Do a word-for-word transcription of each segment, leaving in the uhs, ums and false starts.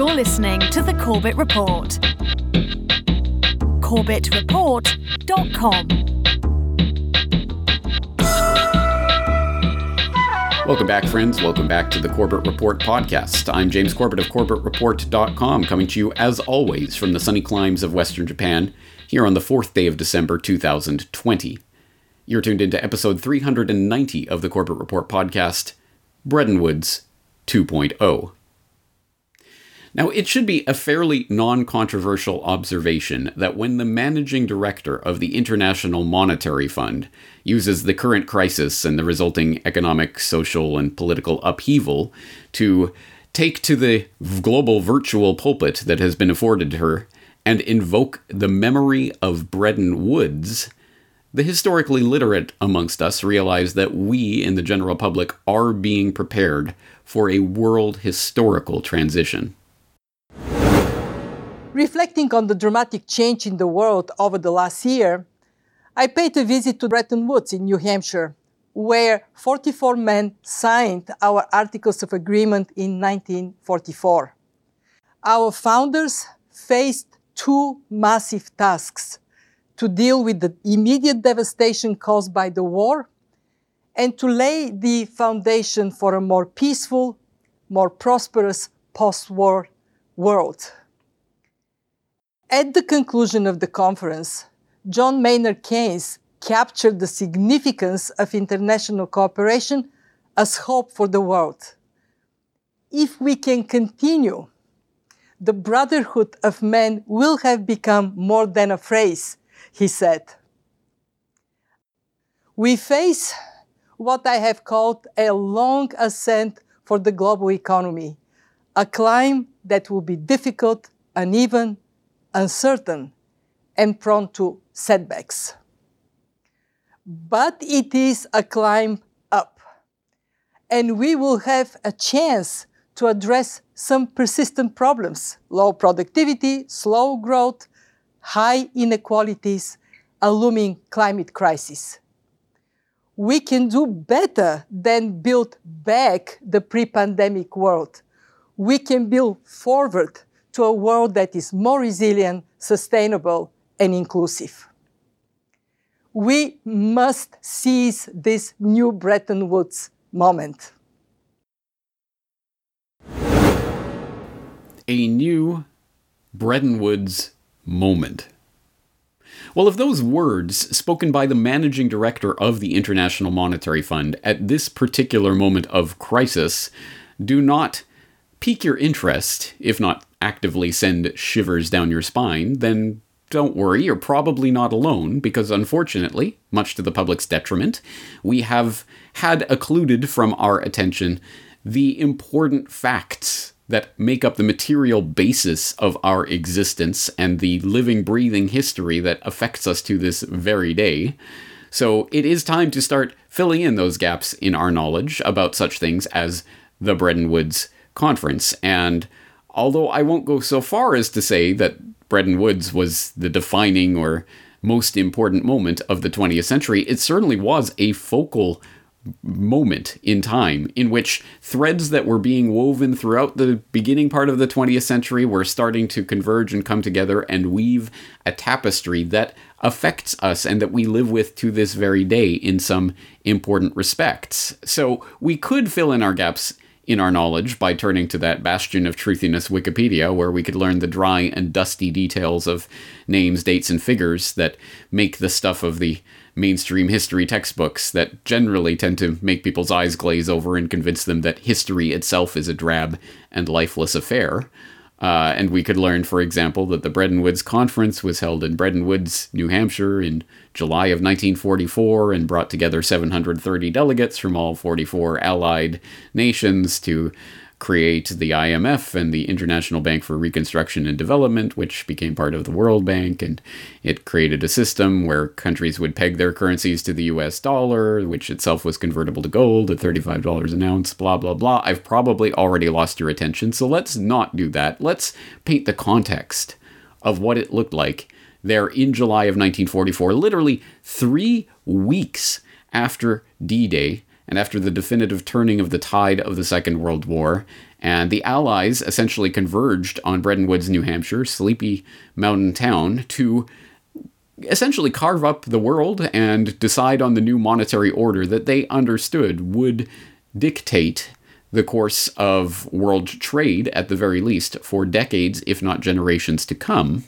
You're listening to The Corbett Report. corbett report dot com. Welcome back, friends. Welcome back to the Corbett Report podcast. I'm James Corbett of corbett report dot com, coming to you, as always, from the sunny climes of Western Japan, here on the fourth day of December, two thousand twenty. You're tuned into episode three hundred ninety of the Corbett Report podcast, Bretton Woods two point oh. Now, it should be a fairly non-controversial observation that when the managing director of the International Monetary Fund uses the current crisis and the resulting economic, social, and political upheaval to take to the global virtual pulpit that has been afforded her and invoke the memory of Bretton Woods, the historically literate amongst us realize that we, in the general public, are being prepared for a world historical transition. Reflecting on the dramatic change in the world over the last year, I paid a visit to Bretton Woods in New Hampshire, where forty-four men signed our Articles of Agreement in nineteen forty-four. Our founders faced two massive tasks: to deal with the immediate devastation caused by the war and to lay the foundation for a more peaceful, more prosperous post-war world. At the conclusion of the conference, John Maynard Keynes captured the significance of international cooperation as hope for the world. If we can continue, the brotherhood of men will have become more than a phrase, he said. We face what I have called a long ascent for the global economy, a climb that will be difficult, uneven, uncertain, and prone to setbacks. But it is a climb up, and we will have a chance to address some persistent problems: low productivity, slow growth, high inequalities, a looming climate crisis. We can do better than build back the pre-pandemic world. We can build forward to a world that is more resilient, sustainable, and inclusive. We must seize this new Bretton Woods moment. A new Bretton Woods moment. Well, if those words, spoken by the managing director of the International Monetary Fund at this particular moment of crisis, do not pique your interest, if not actively send shivers down your spine, then don't worry, you're probably not alone, because unfortunately, much to the public's detriment, we have had occluded from our attention the important facts that make up the material basis of our existence and the living, breathing history that affects us to this very day. So it is time to start filling in those gaps in our knowledge about such things as the Bretton Woods Conference. And although I won't go so far as to say that Bretton Woods was the defining or most important moment of the twentieth century, it certainly was a focal moment in time in which threads that were being woven throughout the beginning part of the twentieth century were starting to converge and come together and weave a tapestry that affects us and that we live with to this very day in some important respects. So we could fill in our gaps in our knowledge by turning to that bastion of truthiness, Wikipedia, where we could learn the dry and dusty details of names, dates, and figures that make the stuff of the mainstream history textbooks that generally tend to make people's eyes glaze over and convince them that history itself is a drab and lifeless affair. Uh, and we could learn, for example, that the Bretton Woods Conference was held in Bretton Woods, New Hampshire in July of nineteen forty-four and brought together seven hundred thirty delegates from all forty-four allied nations to create the I M F and the International Bank for Reconstruction and Development, which became part of the World Bank, and it created a system where countries would peg their currencies to the U S dollar, which itself was convertible to gold at thirty-five dollars an ounce, blah, blah, blah. I've probably already lost your attention, so let's not do that. Let's paint the context of what it looked like there in July of nineteen forty-four, literally three weeks after D-Day, and after the definitive turning of the tide of the Second World War, And the Allies essentially converged on Bretton Woods, New Hampshire, sleepy mountain town, to essentially carve up the world and decide on the new monetary order that they understood would dictate the course of world trade, at the very least, for decades, if not generations to come.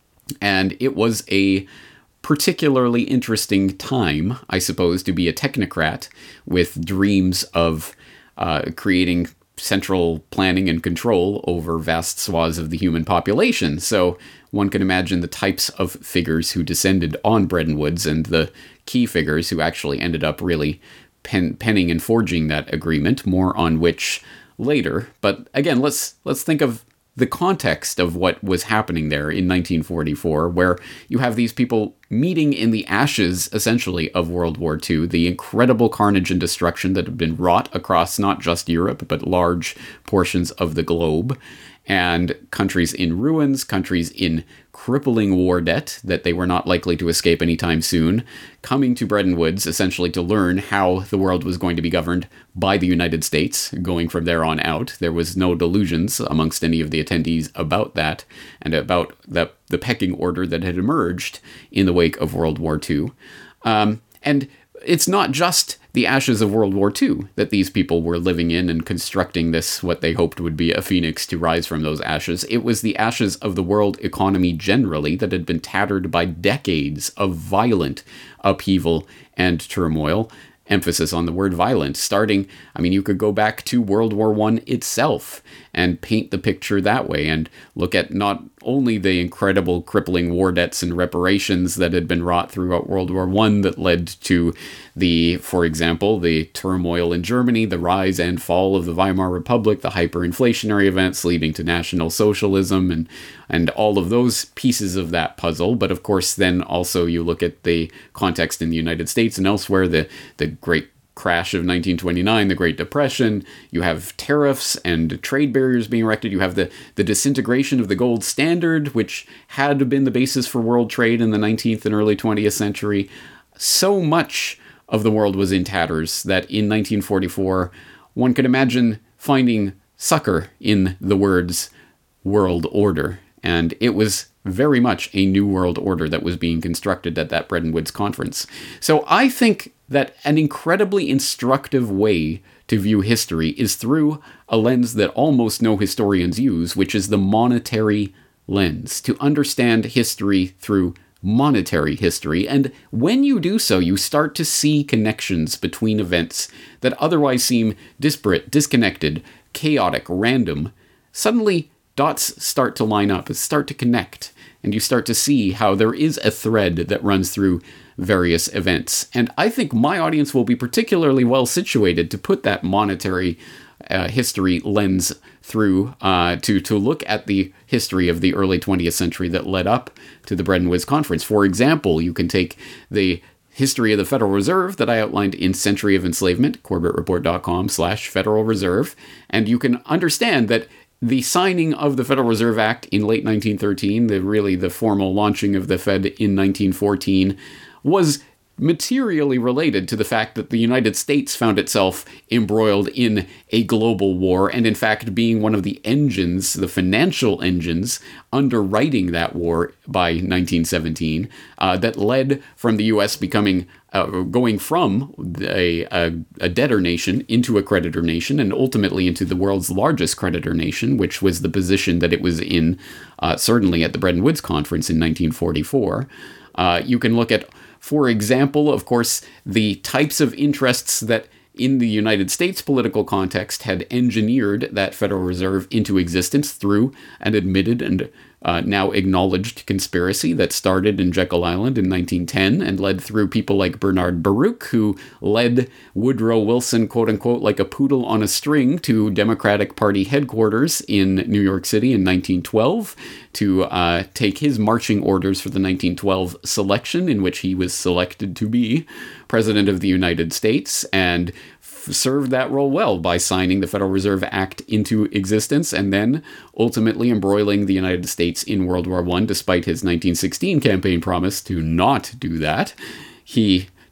And it was a particularly interesting time, I suppose, to be a technocrat with dreams of uh, creating central planning and control over vast swaths of the human population. So one can imagine the types of figures who descended on Bretton Woods and the key figures who actually ended up really pen, penning and forging that agreement, more on which later. But again, let's let's think of the context of what was happening there in nineteen forty-four, where you have these people meeting in the ashes, essentially, of World War Two, the incredible carnage and destruction that had been wrought across not just Europe, but large portions of the globe, and countries in ruins, countries in crippling war debt that they were not likely to escape anytime soon, coming to Bretton Woods essentially to learn how the world was going to be governed by the United States going from there on out. There was no delusions amongst any of the attendees about that and about the, the pecking order that had emerged in the wake of World War Two. Um, and it's not just the ashes of World War Two that these people were living in and constructing this, what they hoped would be a phoenix to rise from those ashes. It was the ashes of the world economy generally that had been tattered by decades of violent upheaval and turmoil. Emphasis on the word violent, starting, I mean, you could go back to World War One itself and paint the picture that way and look at not only the incredible crippling war debts and reparations that had been wrought throughout World War One that led to the, for example, the turmoil in Germany, the rise and fall of the Weimar Republic, the hyperinflationary events leading to National Socialism, and and all of those pieces of that puzzle. But of course, then also you look at the context in the United States and elsewhere, the the great crash of nineteen twenty-nine, the Great Depression, you have tariffs and trade barriers being erected, you have the, the disintegration of the gold standard, which had been the basis for world trade in the nineteenth and early twentieth century. So much of the world was in tatters that in nineteen forty-four, one could imagine finding succor in the words world order. And it was very much a new world order that was being constructed at that Bretton Woods conference. So I think that an incredibly instructive way to view history is through a lens that almost no historians use, which is the monetary lens, to understand history through monetary history. And when you do so, you start to see connections between events that otherwise seem disparate, disconnected, chaotic, random. Suddenly, dots start to line up, start to connect, and you start to see how there is a thread that runs through various events. And I think my audience will be particularly well situated to put that monetary uh, history lens through uh, to, to look at the history of the early twentieth century that led up to the Bretton Woods Conference. For example, you can take the history of the Federal Reserve that I outlined in Century of Enslavement, corbettreport.com slash Federal Reserve, and you can understand that the signing of the Federal Reserve Act in late nineteen thirteen, the really the formal launching of the Fed in nineteen fourteen, was materially related to the fact that the United States found itself embroiled in a global war, and in fact being one of the engines, the financial engines, underwriting that war by nineteen seventeen, uh, that led from the U S becoming, uh, going from a, a, a debtor nation into a creditor nation, and ultimately into the world's largest creditor nation, which was the position that it was in, uh, certainly at the Bretton Woods Conference in nineteen forty-four. Uh, you can look at, for example, of course, the types of interests that in the United States political context had engineered that Federal Reserve into existence through an admitted and uh, now acknowledged conspiracy that started in Jekyll Island in nineteen ten and led through people like Bernard Baruch, who led Woodrow Wilson, quote unquote, like a poodle on a string to Democratic Party headquarters in New York City in nineteen twelve to uh, take his marching orders for the nineteen twelve selection, in which he was selected to be President of the United States, and served that role well by signing the Federal Reserve Act into existence and then ultimately embroiling the United States in World War One, despite his nineteen sixteen campaign promise to not do that. He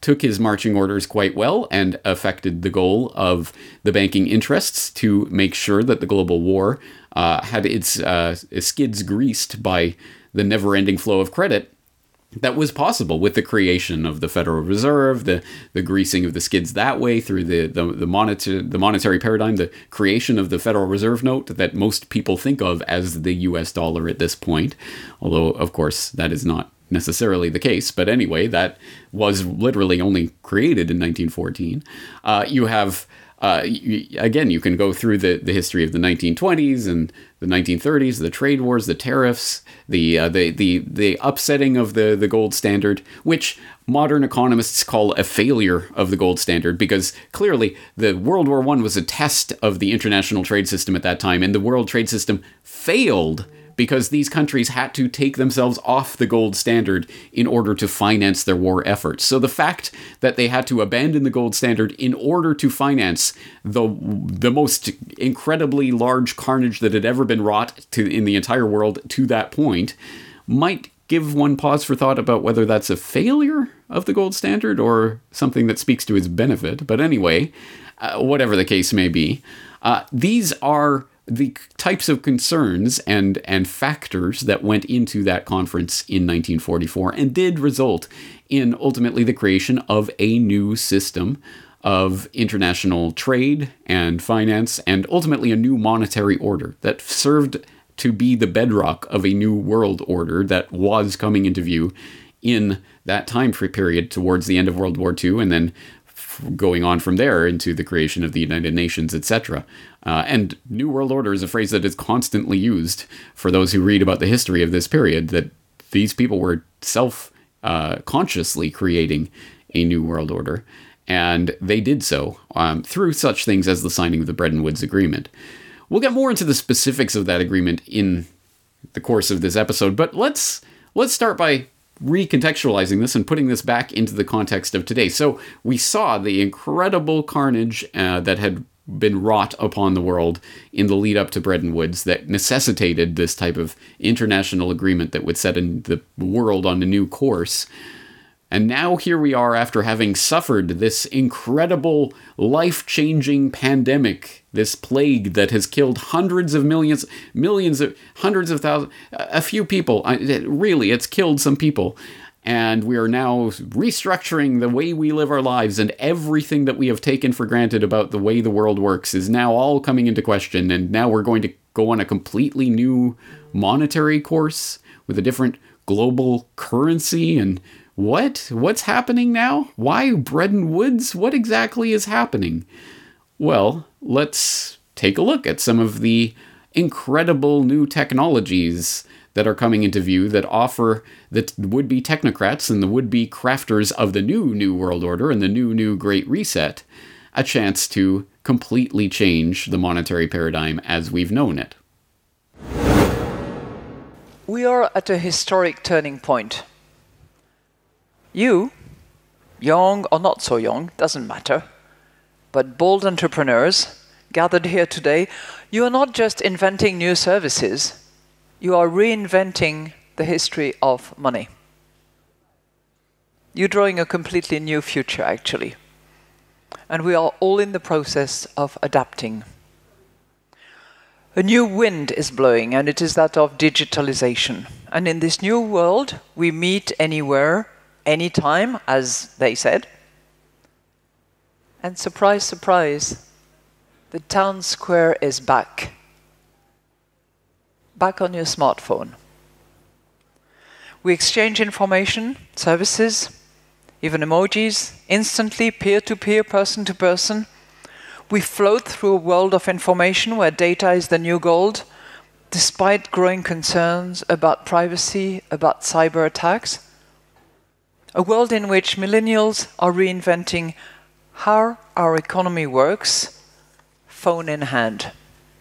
took his marching orders quite well and affected the goal of the banking interests to make sure that the global war uh, had its uh, skids greased by the never-ending flow of credit that was possible with the creation of the Federal Reserve, the the greasing of the skids that way through the the the, moneta- the monetary paradigm, the creation of the Federal Reserve note that most people think of as the U S dollar at this point. Although, of course, that is not necessarily the case. But anyway, that was literally only created in nineteen fourteen. Uh, you have... Uh, you, again, you can go through the, the history of the nineteen twenties and the nineteen thirties, the trade wars, the tariffs, the uh, the the the upsetting of the, the gold standard, which modern economists call a failure of the gold standard, because clearly the World War One was a test of the international trade system at that time, and the world trade system failed because these countries had to take themselves off the gold standard in order to finance their war efforts. So the fact that they had to abandon the gold standard in order to finance the the most incredibly large carnage that had ever been wrought to in the entire world to that point might give one pause for thought about whether that's a failure of the gold standard or something that speaks to its benefit. But anyway, uh, whatever the case may be, uh, these are the types of concerns and and factors that went into that conference in nineteen forty-four and did result in ultimately the creation of a new system of international trade and finance, and ultimately a new monetary order that served to be the bedrock of a new world order that was coming into view in that time period towards the end of World War Two, and then going on from there into the creation of the United Nations, et cetera. Uh, and New World Order is a phrase that is constantly used for those who read about the history of this period, that these people were self-consciously uh, creating a New World Order. And they did so um, through such things as the signing of the Bretton Woods Agreement. We'll get more into the specifics of that agreement in the course of this episode, but let's let's start by recontextualizing this and putting this back into the context of today. So we saw the incredible carnage uh, that had been wrought upon the world in the lead up to Bretton Woods that necessitated this type of international agreement that would set in the world on a new course. And now here we are, after having suffered this incredible, life-changing pandemic, this plague that has killed hundreds of millions, millions of, hundreds of thousands, a few people. Really, it's killed some people. And we are now restructuring the way we live our lives, and everything that we have taken for granted about the way the world works is now all coming into question. And now we're going to go on a completely new monetary course with a different global currency. And what? What's happening now? Why Bretton Woods? What exactly is happening? Well, let's take a look at some of the incredible new technologies that are coming into view that offer the would-be technocrats and the would-be crafters of the new New World Order and the new, new Great Reset a chance to completely change the monetary paradigm as we've known it. We are at a historic turning point. You, young or not so young, doesn't matter, but bold entrepreneurs gathered here today, you are not just inventing new services, you are reinventing the history of money. You're drawing a completely new future, actually. And we are all in the process of adapting. A new wind is blowing, and it is that of digitalization. And in this new world, we meet anywhere, anytime, as they said. And surprise, surprise, the town square is back. Back on your smartphone. We exchange information, services, even emojis, instantly, peer-to-peer, person-to-person. We float through a world of information where data is the new gold, despite growing concerns about privacy, about cyber attacks. A world in which millennials are reinventing how our economy works, phone in hand.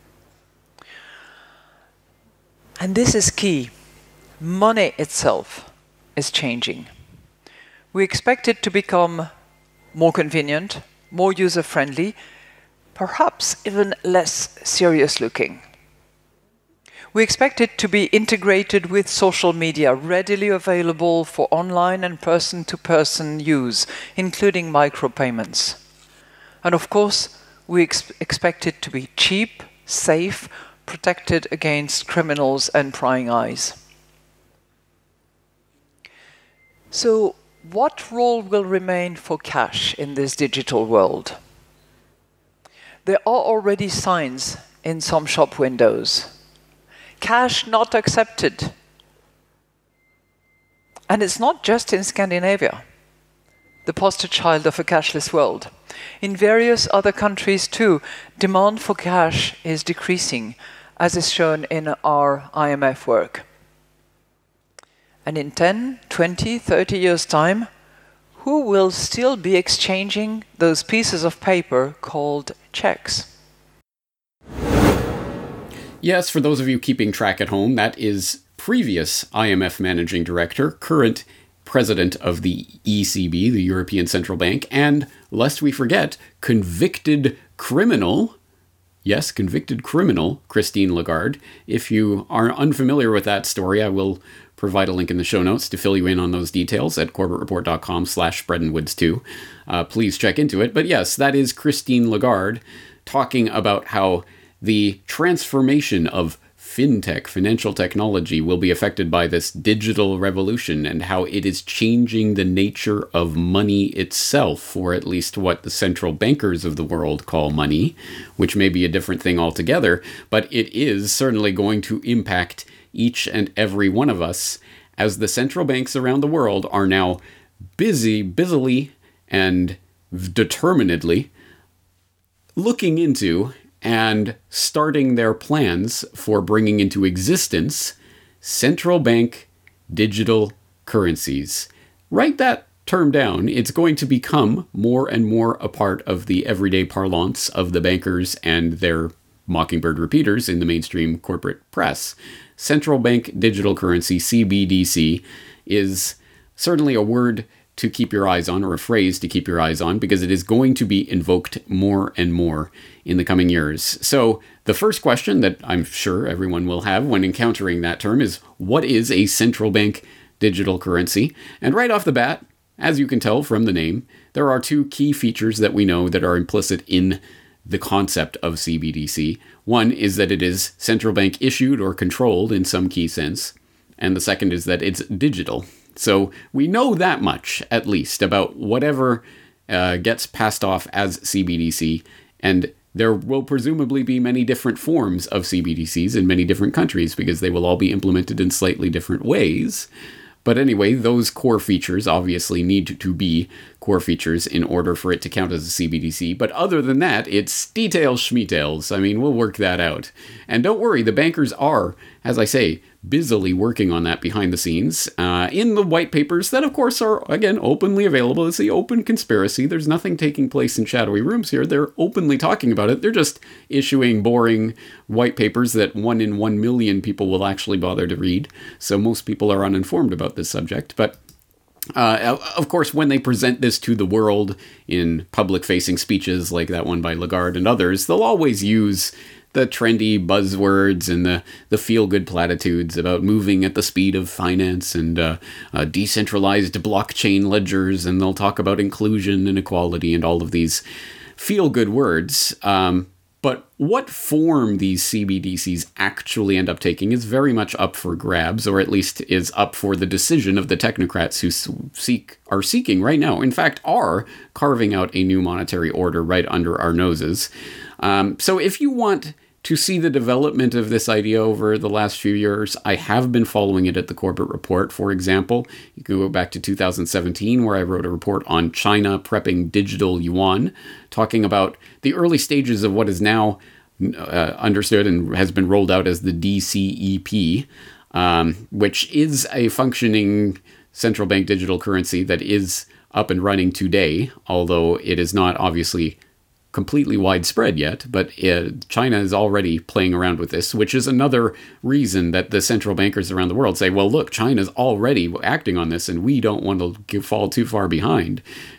And this is key. Money itself is changing. We expect it to become more convenient, more user-friendly, perhaps even less serious-looking. We expect it to be integrated with social media, readily available for online and person-to-person use, including micropayments. And of course, we ex- expect it to be cheap, safe, protected against criminals and prying eyes. So, what role will remain for cash in this digital world? There are already signs in some shop windows. Cash not accepted. And it's not just in Scandinavia, the poster child of a cashless world. In various other countries too, demand for cash is decreasing, as is shown in our I M F work. And in ten, twenty, thirty years' time, who will still be exchanging those pieces of paper called checks? Yes, for those of you keeping track at home, that is previous I M F Managing Director, current President of the E C B, the European Central Bank, and, lest we forget, convicted criminal, yes, convicted criminal, Christine Lagarde. If you are unfamiliar with that story, I will provide a link in the show notes to fill you in on those details at corbettreport.com slash bredenwoods2. Uh, please check into it. But yes, that is Christine Lagarde talking about how the transformation of fintech, financial technology, will be affected by this digital revolution and how it is changing the nature of money itself, or at least what the central bankers of the world call money, which may be a different thing altogether, but it is certainly going to impact each and every one of us, as the central banks around the world are now busy, busily, and determinedly looking into and starting their plans for bringing into existence central bank digital currencies. Write that term down. It's going to become more and more a part of the everyday parlance of the bankers and their Mockingbird repeaters in the mainstream corporate press. Central bank digital currency, C B D C, is certainly a word to keep your eyes on, or a phrase to keep your eyes on, because it is going to be invoked more and more in the coming years. So the first question that I'm sure everyone will have when encountering that term is, what is a central bank digital currency? And right off the bat, as you can tell from the name, there are two key features that we know that are implicit in the concept of C B D C. One is that it is central bank issued or controlled in some key sense, and the second is that it's digital. So we know that much, at least, about whatever uh, gets passed off as C B D C, and there will presumably be many different forms of C B D Cs in many different countries, because they will all be implemented in slightly different ways. But anyway, those core features obviously need to be core features in order for it to count as a C B D C. But other than that, it's details schmetails. I mean, we'll work that out. And don't worry, the bankers are, as I say, busily working on that behind the scenes uh, in the white papers that, of course, are, again, openly available. It's the open conspiracy. There's nothing taking place in shadowy rooms here. They're openly talking about it. They're just issuing boring white papers that one in one million people will actually bother to read. So most people are uninformed about this subject. But Uh, of course, when they present this to the world in public-facing speeches like that one by Lagarde and others, they'll always use the trendy buzzwords and the, the feel-good platitudes about moving at the speed of finance and uh, uh, decentralized blockchain ledgers, and they'll talk about inclusion and equality and all of these feel-good words. Um, but what form these C B D Cs actually end up taking is very much up for grabs, or at least is up for the decision of the technocrats who seek are seeking right now, in fact, are carving out a new monetary order right under our noses. Um, so if you want to see the development of this idea over the last few years, I have been following it at the Corbett Report, for example. You can go back to two thousand seventeen, where I wrote a report on China prepping digital yuan, talking about the early stages of what is now uh, understood and has been rolled out as the D C E P, um, which is a functioning central bank digital currency that is up and running today, although it is not obviously completely widespread yet, but uh, China is already playing around with this, which is another reason that the central bankers around the world say, well, look, China's already acting on this and we don't want to give, fall too far behind.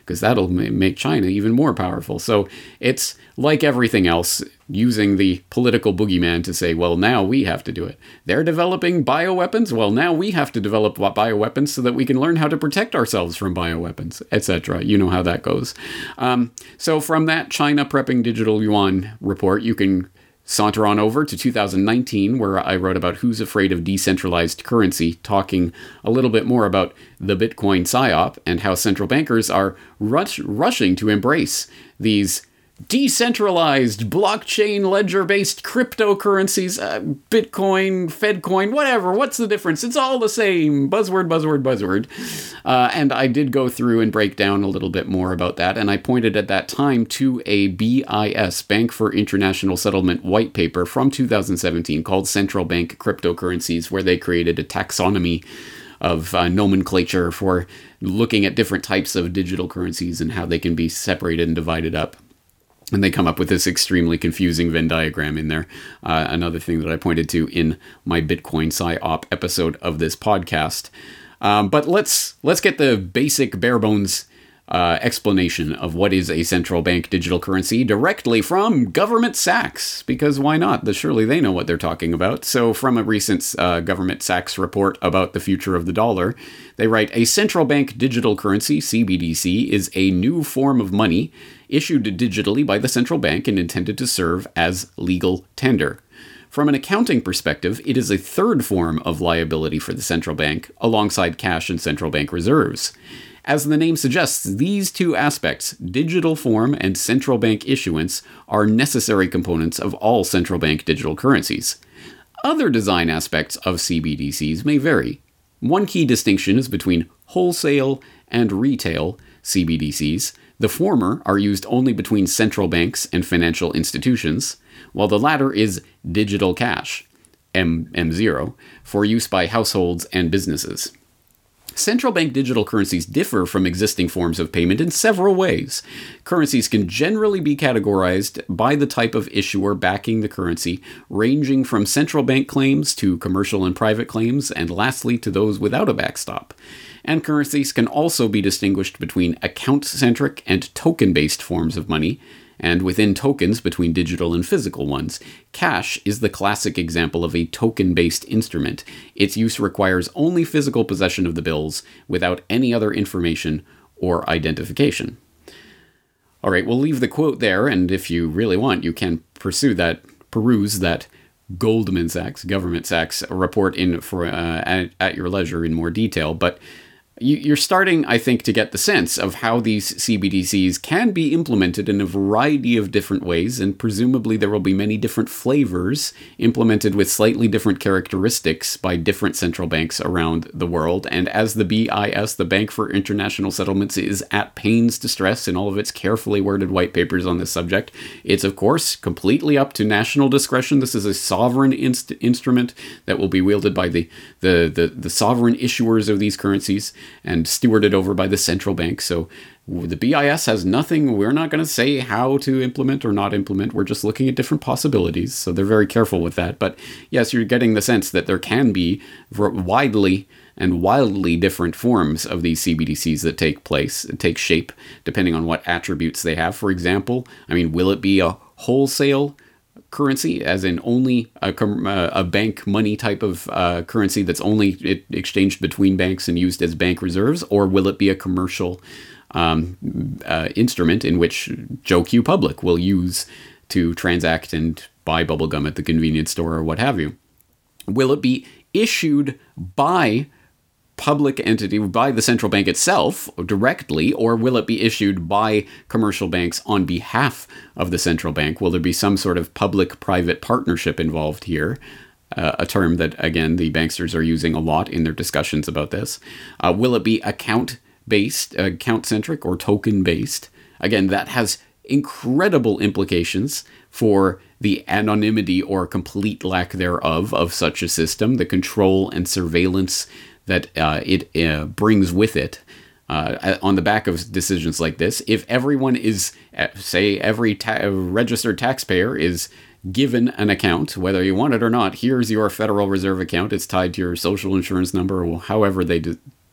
because that'll make China even more powerful. So it's like everything else, using the political boogeyman to say, well, now we have to do it. They're developing bioweapons. Well, now we have to develop bioweapons so that we can learn how to protect ourselves from bioweapons, et cetera. You know how that goes. Um, so from that China prepping digital yuan report, you can saunter on over to two thousand nineteen, where I wrote about who's afraid of decentralized currency, talking a little bit more about the Bitcoin psyop and how central bankers are rush, rushing to embrace these decentralized blockchain ledger-based cryptocurrencies, uh, Bitcoin, Fedcoin, whatever. What's the difference? It's all the same. Buzzword, buzzword, buzzword. Uh, and I did go through and break down a little bit more about that. And I pointed at that time to a B I S, Bank for International Settlement, white paper from two thousand seventeen called Central Bank Cryptocurrencies, where they created a taxonomy of uh, nomenclature for looking at different types of digital currencies and how they can be separated and divided up. And they come up with this extremely confusing Venn diagram in there. Uh, another thing that I pointed to in my Bitcoin PsyOp episode of this podcast. Um, but let's let's get the basic bare bones uh, explanation of what is a central bank digital currency directly from Government Sachs, because why not? The, surely they know what they're talking about. So from a recent uh, Government Sachs report about the future of the dollar, they write, a central bank digital currency, C B D C, is a new form of money issued digitally by the central bank and intended to serve as legal tender. From an accounting perspective, it is a third form of liability for the central bank, alongside cash and central bank reserves. As the name suggests, these two aspects, digital form and central bank issuance, are necessary components of all central bank digital currencies. Other design aspects of C B D Cs may vary. One key distinction is between wholesale and retail C B D Cs. The former are used only between central banks and financial institutions, while the latter is digital cash, M zero, for use by households and businesses. Central bank digital currencies differ from existing forms of payment in several ways. Currencies can generally be categorized by the type of issuer backing the currency, ranging from central bank claims to commercial and private claims, and lastly to those without a backstop. And currencies can also be distinguished between account-centric and token-based forms of money, and within tokens between digital and physical ones. Cash is the classic example of a token-based instrument. Its use requires only physical possession of the bills without any other information or identification. All right, we'll leave the quote there, and if you really want, you can pursue that, peruse that Goldman Sachs, Government Sachs report in for uh, at, at your leisure in more detail, but you're starting, I think, to get the sense of how these C B D Cs can be implemented in a variety of different ways, and presumably there will be many different flavors implemented with slightly different characteristics by different central banks around the world. And as the B I S, the Bank for International Settlements, is at pains to stress in all of its carefully worded white papers on this subject, it's, of course, completely up to national discretion. This is a sovereign inst- instrument that will be wielded by the, the, the, the sovereign issuers of these currencies and stewarded over by the central bank. So the B I S has nothing. We're not going to say how to implement or not implement. We're just looking at different possibilities. So they're very careful with that. But yes, you're getting the sense that there can be widely and wildly different forms of these C B D Cs that take place, take shape, depending on what attributes they have. For example, I mean, will it be a wholesale currency, as in only a, a bank money type of uh, currency that's only exchanged between banks and used as bank reserves, or will it be a commercial um, uh, instrument in which Joe Q Public will use to transact and buy bubblegum at the convenience store or what have you? Will it be issued by public entity, by the central bank itself directly, or will it be issued by commercial banks on behalf of the central bank? Will there be some sort of public-private partnership involved here? Uh, a term that, again, the banksters are using a lot in their discussions about this. Uh, will it be account-based, account-centric, or token-based? Again, that has incredible implications for the anonymity or complete lack thereof of such a system, the control and surveillance that uh, it uh, brings with it uh, on the back of decisions like this. If everyone is, say, every ta- registered taxpayer is given an account, whether you want it or not, here's your Federal Reserve account, it's tied to your social insurance number, or however they do,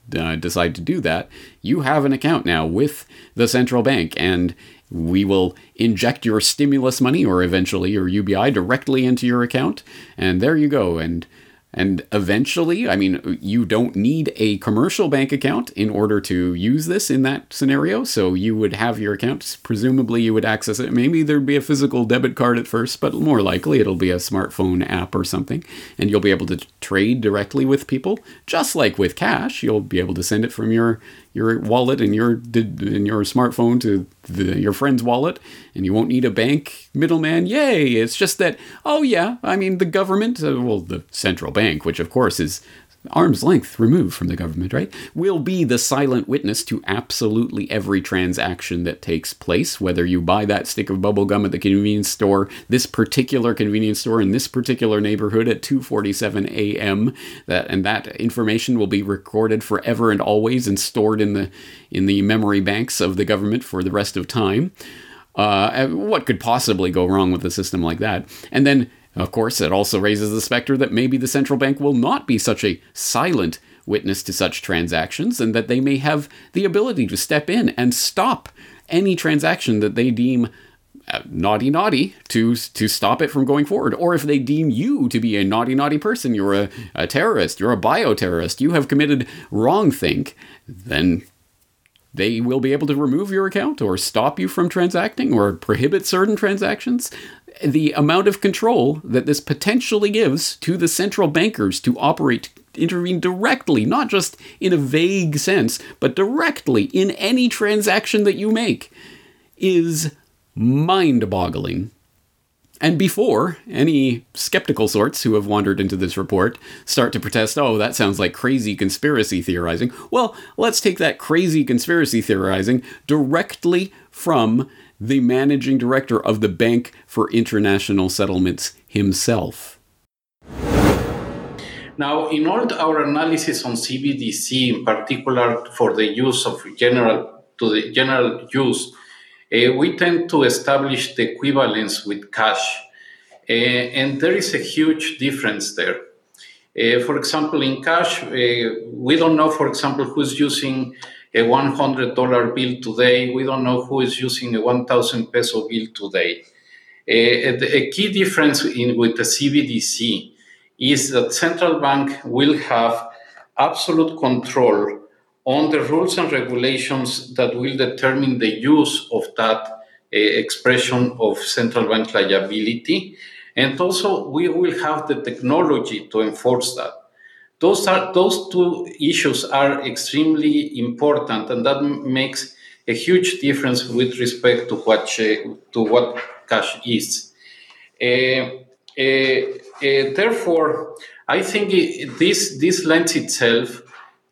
uh, decide to do that, you have an account now with the central bank, and we will inject your stimulus money or eventually your U B I directly into your account, and there you go. And And eventually, I mean, you don't need a commercial bank account in order to use this in that scenario. So you would have your accounts, presumably you would access it. Maybe there'd be a physical debit card at first, but more likely it'll be a smartphone app or something. And you'll be able to trade directly with people. Just like with cash, you'll be able to send it from your your wallet and your in your smartphone to the, your friend's wallet, and you won't need a bank middleman. Yay! It's just that, oh yeah, I mean, the government, uh, well, the central bank, which of course is arm's length removed from the government, right, will be the silent witness to absolutely every transaction that takes place, whether you buy that stick of bubble gum at the convenience store, this particular convenience store in this particular neighborhood at two forty-seven a.m. That and that information will be recorded forever and always and stored in the in the memory banks of the government for the rest of time. Uh, what could possibly go wrong with a system like that? And then, of course, it also raises the specter that maybe the central bank will not be such a silent witness to such transactions, and that they may have the ability to step in and stop any transaction that they deem uh, naughty naughty to to stop it from going forward. Or if they deem you to be a naughty naughty person, you're a, a terrorist, you're a bioterrorist, you have committed wrongthink, then they will be able to remove your account or stop you from transacting or prohibit certain transactions. The amount of control that this potentially gives to the central bankers to operate, intervene directly, not just in a vague sense, but directly in any transaction that you make, is mind-boggling. And before any skeptical sorts who have wandered into this report start to protest, oh, that sounds like crazy conspiracy theorizing, well, let's take that crazy conspiracy theorizing directly from the managing director of the Bank for International Settlements himself. Now, in all our analysis on C B D C, in particular for the use of general to the general use, uh, we tend to establish the equivalence with cash, uh, and there is a huge difference there. Uh, for example, in cash, uh, we don't know, for example, who's using a one hundred dollar bill today. We don't know who is using a one thousand peso bill today. Uh, a key difference in, with the C B D C is that central bank will have absolute control on the rules and regulations that will determine the use of that uh, expression of central bank liability. And also, we will have the technology to enforce that. Those are those two issues are extremely important, and that makes a huge difference with respect to what uh, to what cash is. Uh, uh, uh, therefore, I think it, this this lends itself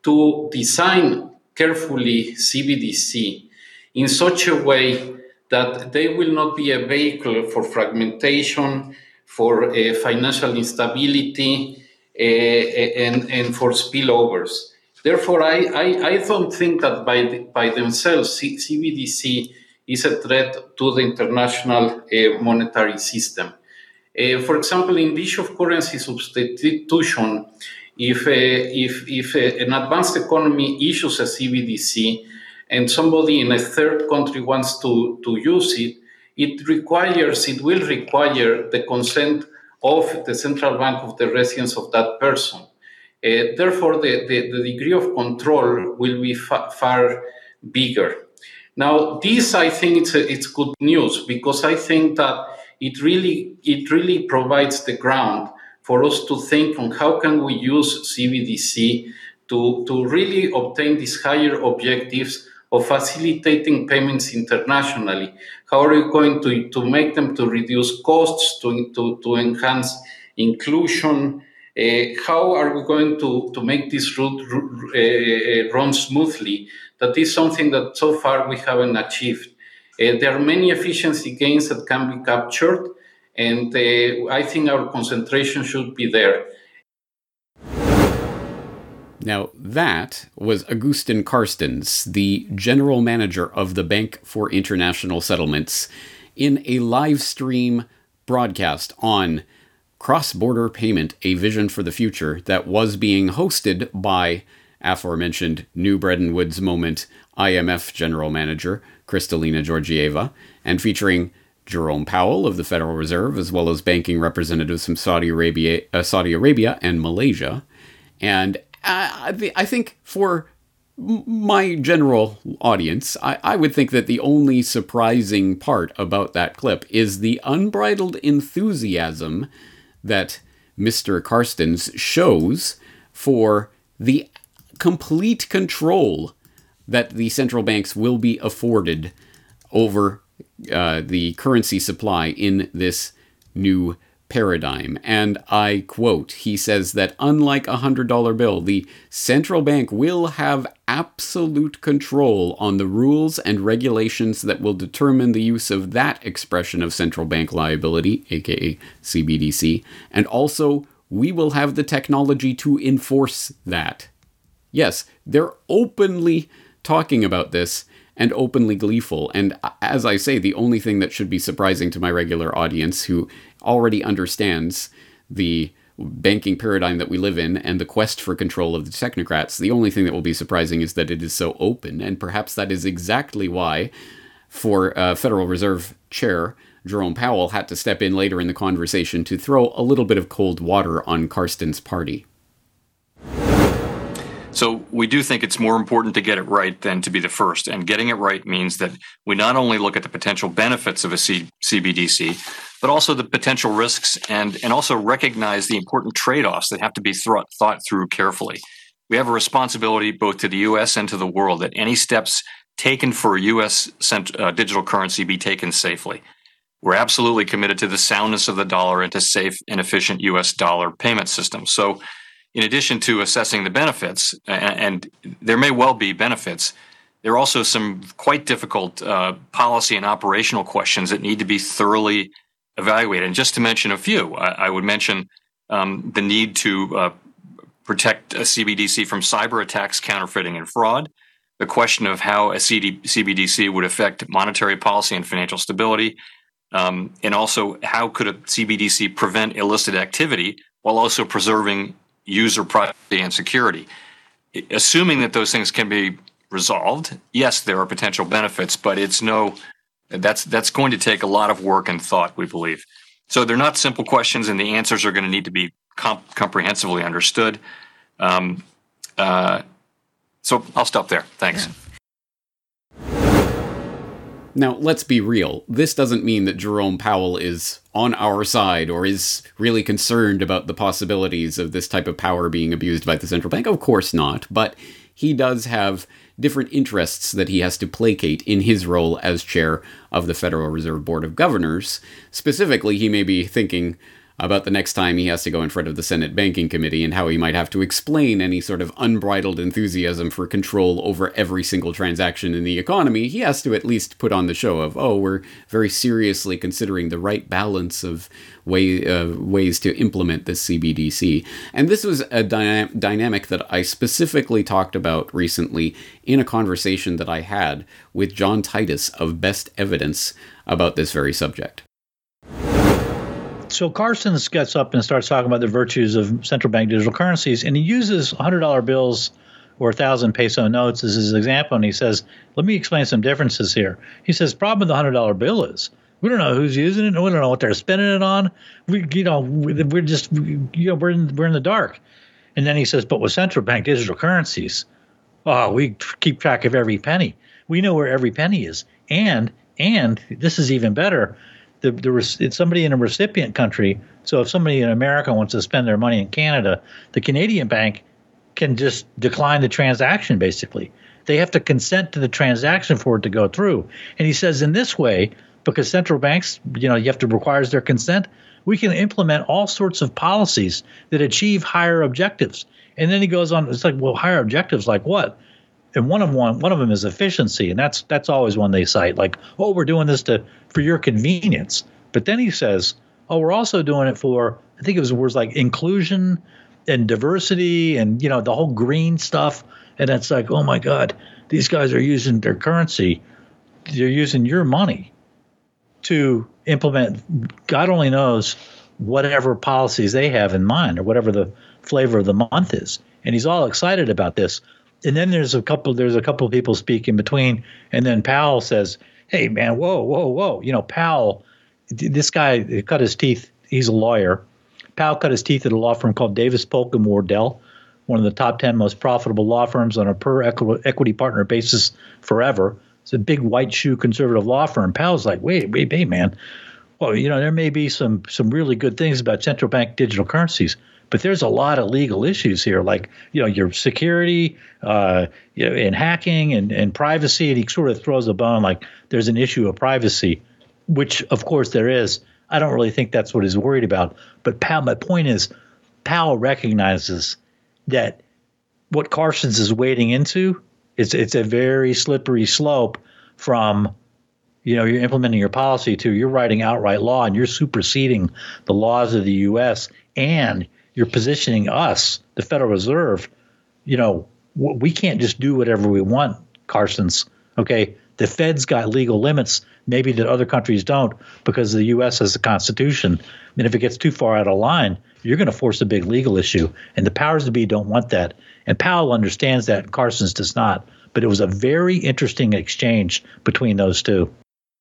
to design carefully C B D C in such a way that they will not be a vehicle for fragmentation, for uh, financial instability, uh, and, and for spillovers. Therefore, I, I, I don't think that by, the, by themselves C B D C is a threat to the international uh, monetary system. Uh, for example, in the issue of currency substitution, if, uh, if, if uh, an advanced economy issues a C B D C and somebody in a third country wants to, to use it, it requires, it will require the consent of the central bank of the residence of that person. Uh, therefore, the, the, the degree of control will be fa- far bigger. Now, this, I think, it's, a, it's good news, because I think that it really, it really provides the ground for us to think on how can we use C B D C to, to really obtain these higher objectives of facilitating payments internationally. How are we going to, to make them to reduce costs, to, to, to enhance inclusion? Uh, how are we going to, to make this route uh, run smoothly? That is something that so far we haven't achieved. Uh, there are many efficiency gains that can be captured, and uh, I think our concentration should be there. Now, that was Agustin Carstens, the general manager of the Bank for International Settlements, in a live stream broadcast on Cross-Border Payment, A Vision for the Future, that was being hosted by aforementioned New Bretton Woods moment I M F General Manager Kristalina Georgieva, and featuring Jerome Powell of the Federal Reserve, as well as banking representatives from Saudi Arabia, uh, Saudi Arabia and Malaysia. And uh, I think for my general audience, I, I would think that the only surprising part about that clip is the unbridled enthusiasm that Mister Carstens shows for the complete control that the central banks will be afforded over uh, the currency supply in this new paradigm. And I quote, he says that unlike a one hundred dollar bill, the central bank will have absolute control on the rules and regulations that will determine the use of that expression of central bank liability, aka C B D C, and also we will have the technology to enforce that. Yes, they're openly talking about this and openly gleeful. And as I say, the only thing that should be surprising to my regular audience who already understands the banking paradigm that we live in and the quest for control of the technocrats, the only thing that will be surprising is that it is so open. And perhaps that is exactly why, for uh, Federal Reserve Chair Jerome Powell had to step in later in the conversation to throw a little bit of cold water on Carstens' party. So we do think it's more important to get it right than to be the first. And getting it right means that we not only look at the potential benefits of a C- CBDC, but also the potential risks and, and also recognize the important trade-offs that have to be th- thought through carefully. We have a responsibility both to the U S and to the world that any steps taken for a U S cent- uh, digital currency be taken safely. We're absolutely committed to the soundness of the dollar and to safe and efficient U S dollar payment systems. So in addition to assessing the benefits, and, and there may well be benefits, there are also some quite difficult uh, policy and operational questions that need to be thoroughly evaluated. And just to mention a few, I, I would mention um, the need to uh, protect a C B D C from cyber attacks, counterfeiting, and fraud, the question of how a C D, C B D C would affect monetary policy and financial stability, um, and also how could a C B D C prevent illicit activity while also preserving user privacy and security. Assuming that those things can be resolved, yes, there are potential benefits, but it's no, that's that's going to take a lot of work and thought, we believe. So they're not simple questions, and the answers are going to need to be comp- comprehensively understood. Um, uh, so I'll stop there. Thanks. Yeah. Now, let's be real. This doesn't mean that Jerome Powell is on our side or is really concerned about the possibilities of this type of power being abused by the central bank. Of course not. But he does have different interests that he has to placate in his role as chair of the Federal Reserve Board of Governors. Specifically, he may be thinking about the next time he has to go in front of the Senate Banking Committee and how he might have to explain any sort of unbridled enthusiasm for control over every single transaction in the economy. He has to at least put on the show of, oh, we're very seriously considering the right balance of way, uh, ways to implement this C B D C. And this was a dyna- dynamic that I specifically talked about recently in a conversation that I had with John Titus of Best Evidence about this very subject. So Carstens gets up and starts talking about the virtues of central bank digital currencies, and he uses one hundred dollar bills or one thousand peso notes as his example, and he says, let me explain some differences here. He says, problem with the one hundred dollar bill is we don't know who's using it, and we don't know what they're spending it on. We, you know, we're just, you know, we're in, we're in the dark. And then he says, but with central bank digital currencies, oh, we keep track of every penny. We know where every penny is. And, and this is even better. The, the it's somebody in a recipient country. So if somebody in America wants to spend their money in Canada, the Canadian bank can just decline the transaction, basically. They have to consent to the transaction for it to go through. And he says in this way, because central banks, you know, you have to require their consent, we can implement all sorts of policies that achieve higher objectives. And then he goes on, it's like, well, higher objectives like what? And one of one one of them is efficiency, and that's that's always one they cite, like, oh, we're doing this to for your convenience. But then he says, oh, we're also doing it for, I think it was words like inclusion and diversity and, you know, the whole green stuff. And it's like, oh my God, these guys are using their currency, they're using your money to implement God only knows whatever policies they have in mind or whatever the flavor of the month is. And he's all excited about this. And then there's a couple there's a couple of people speak in between, and then Powell says, "Hey man, whoa, whoa, whoa." You know, Powell, this guy cut his teeth. He's a lawyer. Powell cut his teeth at a law firm called Davis Polk and Wardell, one of the top ten most profitable law firms on a per equi- equity partner basis forever. It's a big white shoe conservative law firm. Powell's like, wait, wait, wait, man. Well, you know, there may be some some really good things about central bank digital currencies, but there's a lot of legal issues here, like, you know, your security, uh, you know, and hacking and, and privacy. And he sort of throws a bone like there's an issue of privacy, which, of course, there is. I don't really think that's what he's worried about. But Powell, my point is, Powell recognizes that what Carstens is wading into, it's it's a very slippery slope from, you know, you're implementing your policy to you're writing outright law and you're superseding the laws of the U S and you're positioning us, the Federal Reserve, you know, we can't just do whatever we want, Carstens. Okay, the Fed's got legal limits, maybe that other countries don't, because the U S has a constitution. And if it gets too far out of line, you're going to force a big legal issue. And the powers that be don't want that. And Powell understands that, and Carstens does not. But it was a very interesting exchange between those two.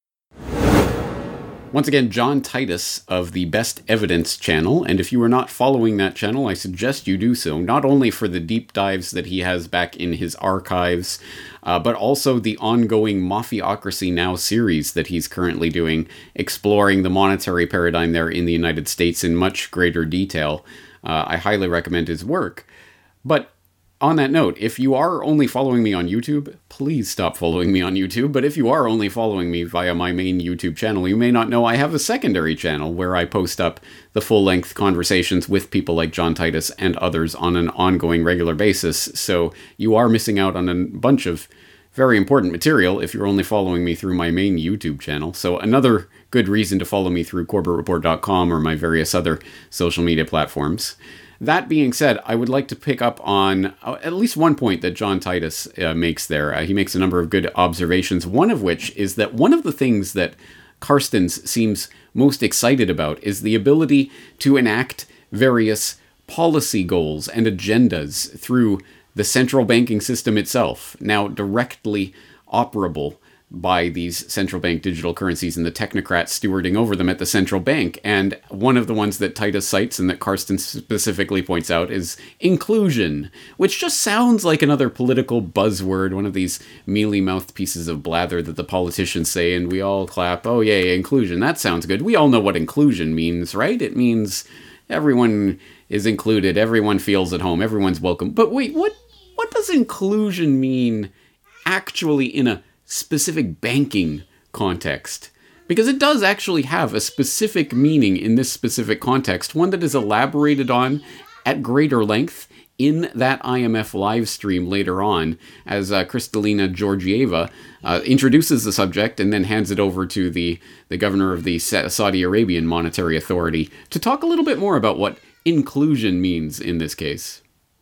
Once again, John Titus of the Best Evidence channel, and if you are not following that channel, I suggest you do so, not only for the deep dives that he has back in his archives, uh, but also the ongoing Mafiocracy Now series that he's currently doing, exploring the monetary paradigm there in the United States in much greater detail. Uh, I highly recommend his work. But on that note, if you are only following me on YouTube, please stop following me on YouTube. But if you are only following me via my main YouTube channel, you may not know I have a secondary channel where I post up the full-length conversations with people like John Titus and others on an ongoing regular basis. So you are missing out on a bunch of very important material if you're only following me through my main YouTube channel. So another good reason to follow me through Corbett Report dot com or my various other social media platforms. That being said, I would like to pick up on uh, at least one point that John Titus uh, makes there. Uh, he makes a number of good observations, one of which is that one of the things that Carstens seems most excited about is the ability to enact various policy goals and agendas through the central banking system itself, now directly operable by these central bank digital currencies and the technocrats stewarding over them at the central bank. And one of the ones that Titus cites and that Carstens specifically points out is inclusion, which just sounds like another political buzzword, one of these mealy-mouthed pieces of blather that the politicians say, and we all clap, oh yeah, inclusion, that sounds good. We all know what inclusion means, right? It means everyone is included, everyone feels at home, everyone's welcome. But wait, what, what does inclusion mean actually in a specific banking context? Because it does actually have a specific meaning in this specific context, one that is elaborated on at greater length in that I M F live stream later on, as uh, Kristalina Georgieva uh, introduces the subject and then hands it over to the, the governor of the Saudi Arabian Monetary Authority to talk a little bit more about what inclusion means in this case.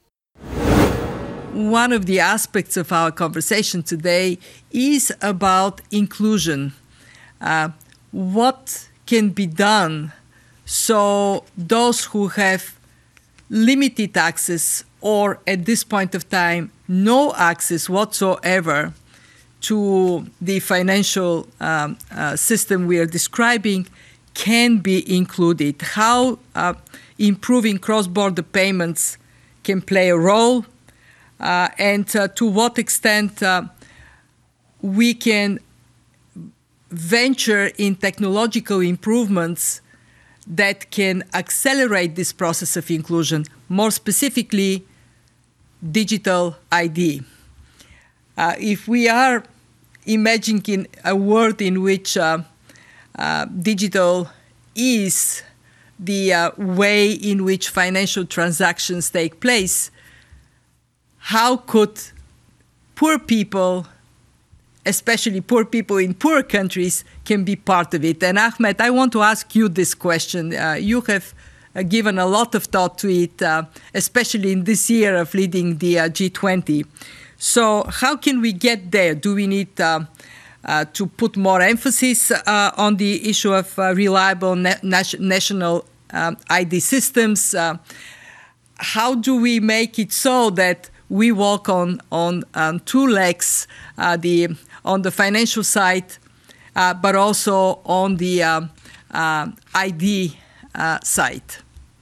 One of the aspects of our conversation today is about inclusion. Uh, what can be done so those who have limited access or at this point of time no access whatsoever to the financial um, uh, system we are describing can be included? How uh, improving cross-border payments can play a role? Uh, and uh, to what extent uh, we can venture in technological improvements that can accelerate this process of inclusion, more specifically, digital I D. Uh, if we are imagining a world in which uh, uh, digital is the uh, way in which financial transactions take place, how could poor people, especially poor people in poor countries, can be part of it? And Ahmed, I want to ask you this question. Uh, you have uh, given a lot of thought to it, uh, especially in this year of leading the uh, G twenty. So how can we get there? Do we need uh, uh, to put more emphasis uh, on the issue of uh, reliable na- national um, I D systems. Uh, how do we make it so that we walk on on, on two legs, uh, the on the financial side, uh, but also on the uh, uh, I D uh, side?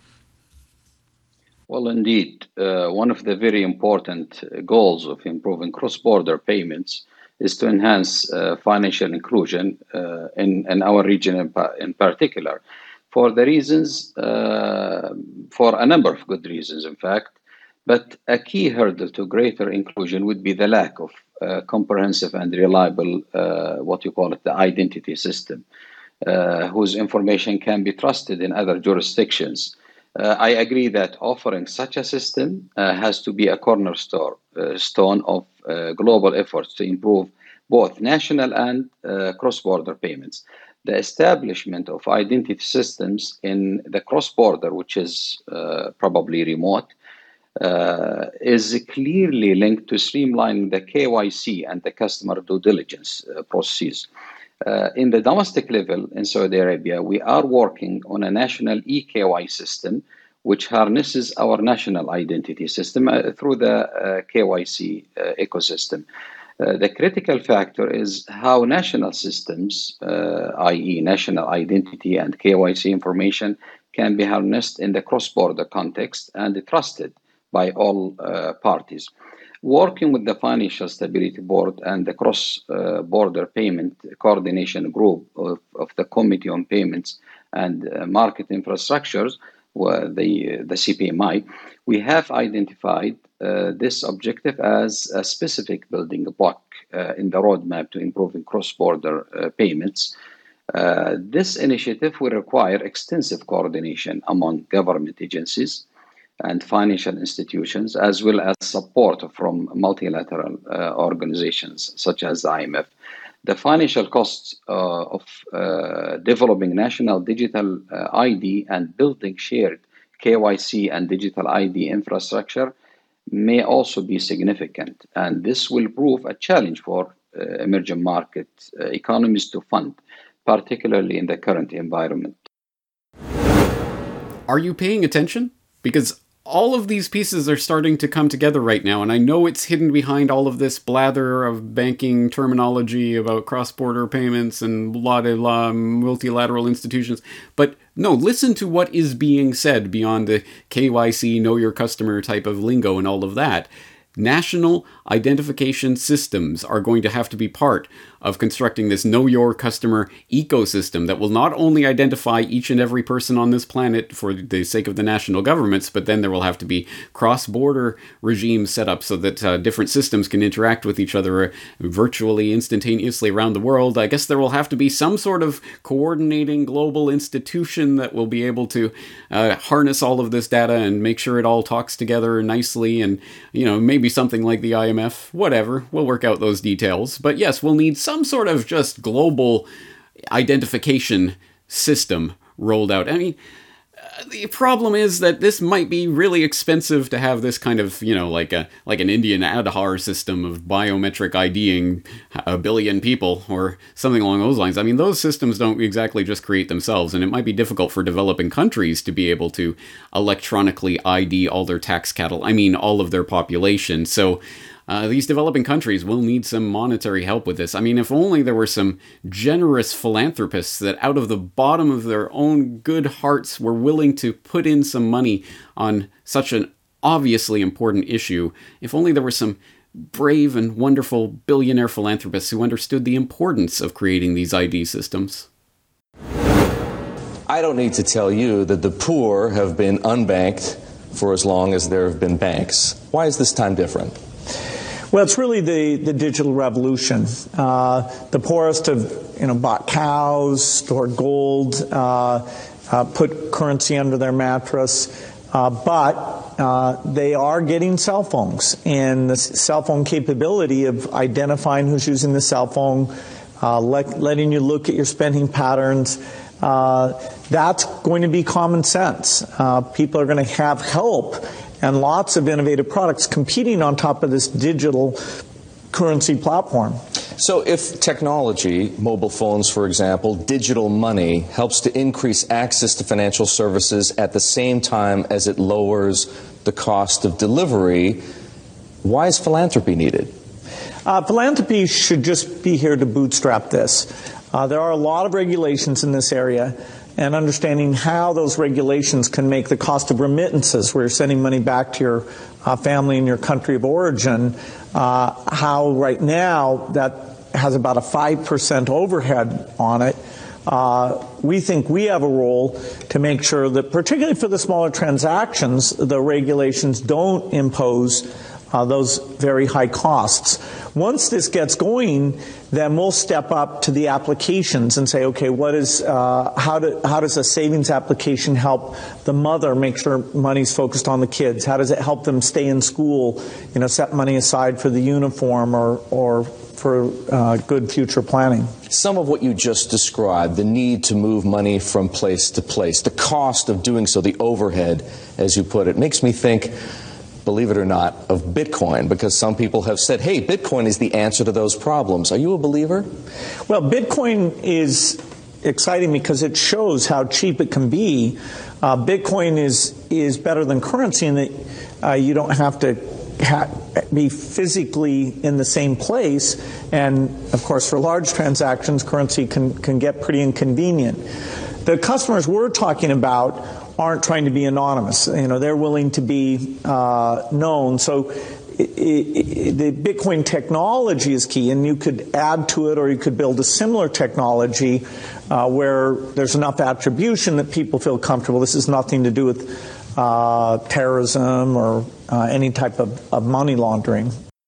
Well, indeed, uh, one of the very important goals of improving cross-border payments is to enhance uh, financial inclusion uh, in, in our region in, in particular, for the reasons, uh, for a number of good reasons, in fact. But a key hurdle to greater inclusion would be the lack of uh, comprehensive and reliable, uh, what you call it, the identity system, uh, whose information can be trusted in other jurisdictions. Uh, I agree that offering such a system uh, has to be a cornerstone uh, stone of uh, global efforts to improve both national and uh, cross-border payments. The establishment of identity systems in the cross-border, which is uh, probably remote, uh, is clearly linked to streamlining the K Y C and the customer due diligence uh, processes. Uh, in the domestic level in Saudi Arabia, we are working on a national e K Y system, which harnesses our national identity system uh, through the uh, K Y C uh, ecosystem. Uh, the critical factor is how national systems, uh, that is national identity and K Y C information, can be harnessed in the cross-border context and trusted by all uh, parties. Working with the Financial Stability Board and the Cross-Border Payment Coordination Group of, of the Committee on Payments and uh, Market Infrastructures, uh, the, the C P M I, we have identified uh, this objective as a specific building block uh, in the roadmap to improving cross-border uh, payments. Uh, this initiative will require extensive coordination among government agencies and financial institutions, as well as support from multilateral uh, organizations such as the I M F. The financial costs uh, of uh, developing national digital uh, I D and building shared K Y C and digital I D infrastructure may also be significant, and this will prove a challenge for uh, emerging market uh, economies to fund, particularly in the current environment. Are you paying attention? Because all of these pieces are starting to come together right now, and I know it's hidden behind all of this blather of banking terminology about cross-border payments and blah, blah, blah, multilateral institutions, but no, listen to what is being said beyond the K Y C, know your customer type of lingo and all of that. National identification systems are going to have to be part of constructing this know your customer ecosystem that will not only identify each and every person on this planet for the sake of the national governments, but then there will have to be cross-border regimes set up so that uh, different systems can interact with each other virtually, instantaneously around the world. I guess there will have to be some sort of coordinating global institution that will be able to uh, harness all of this data and make sure it all talks together nicely, and, you know, maybe something like the I M F, whatever. We'll work out those details. But yes, we'll need some Some sort of just global identification system rolled out. I mean, uh, the problem is that this might be really expensive to have this kind of, you know, like a like an Indian Aadhaar system of biometric IDing a billion people or something along those lines. I mean, those systems don't exactly just create themselves, and it might be difficult for developing countries to be able to electronically I D all their tax cattle. I mean, all of their population. So Uh, these developing countries will need some monetary help with this. I mean, if only there were some generous philanthropists that out of the bottom of their own good hearts were willing to put in some money on such an obviously important issue. If only there were some brave and wonderful billionaire philanthropists who understood the importance of creating these I D systems. I don't need to tell you that the poor have been unbanked for as long as there have been banks. Why is this time different? Well, it's really the, the digital revolution. Uh, the poorest have, you know, bought cows, stored gold, uh, uh, put currency under their mattress, uh, but uh, they are getting cell phones, and the cell phone capability of identifying who's using the cell phone, uh, let, letting you look at your spending patterns, uh, that's going to be common sense. Uh, people are going to have help and lots of innovative products competing on top of this digital currency platform. So if technology, mobile phones, for example, digital money, helps to increase access to financial services at the same time as it lowers the cost of delivery, why is philanthropy needed? Uh, philanthropy should just be here to bootstrap this. Uh, there are a lot of regulations in this area, and understanding how those regulations can make the cost of remittances, where you're sending money back to your uh, family in your country of origin, uh, how right now that has about a five percent overhead on it. Uh, we think we have a role to make sure that, particularly for the smaller transactions, the regulations don't impose Uh, those very high costs. Once this gets going, then we'll step up to the applications and say, okay, what is uh, how do how does a savings application help the mother make sure money's focused on the kids? How does it help them stay in school? You know, set money aside for the uniform or or for uh, good future planning. Some of what you just described, the need to move money from place to place, the cost of doing so, the overhead, as you put it, makes me think, believe it or not, of Bitcoin, because some people have said, hey, Bitcoin is the answer to those problems. Are you a believer? Well, Bitcoin is exciting because it shows how cheap it can be. Uh, Bitcoin is is better than currency in that uh, you don't have to ha- be physically in the same place. And, of course, for large transactions, currency can, can get pretty inconvenient. The customers we're talking about aren't trying to be anonymous. You know, they're willing to be uh, known. So it, it, the Bitcoin technology is key, and you could add to it, or you could build a similar technology uh, where there's enough attribution that people feel comfortable. This has nothing to do with uh, terrorism or uh, any type of, of money laundering.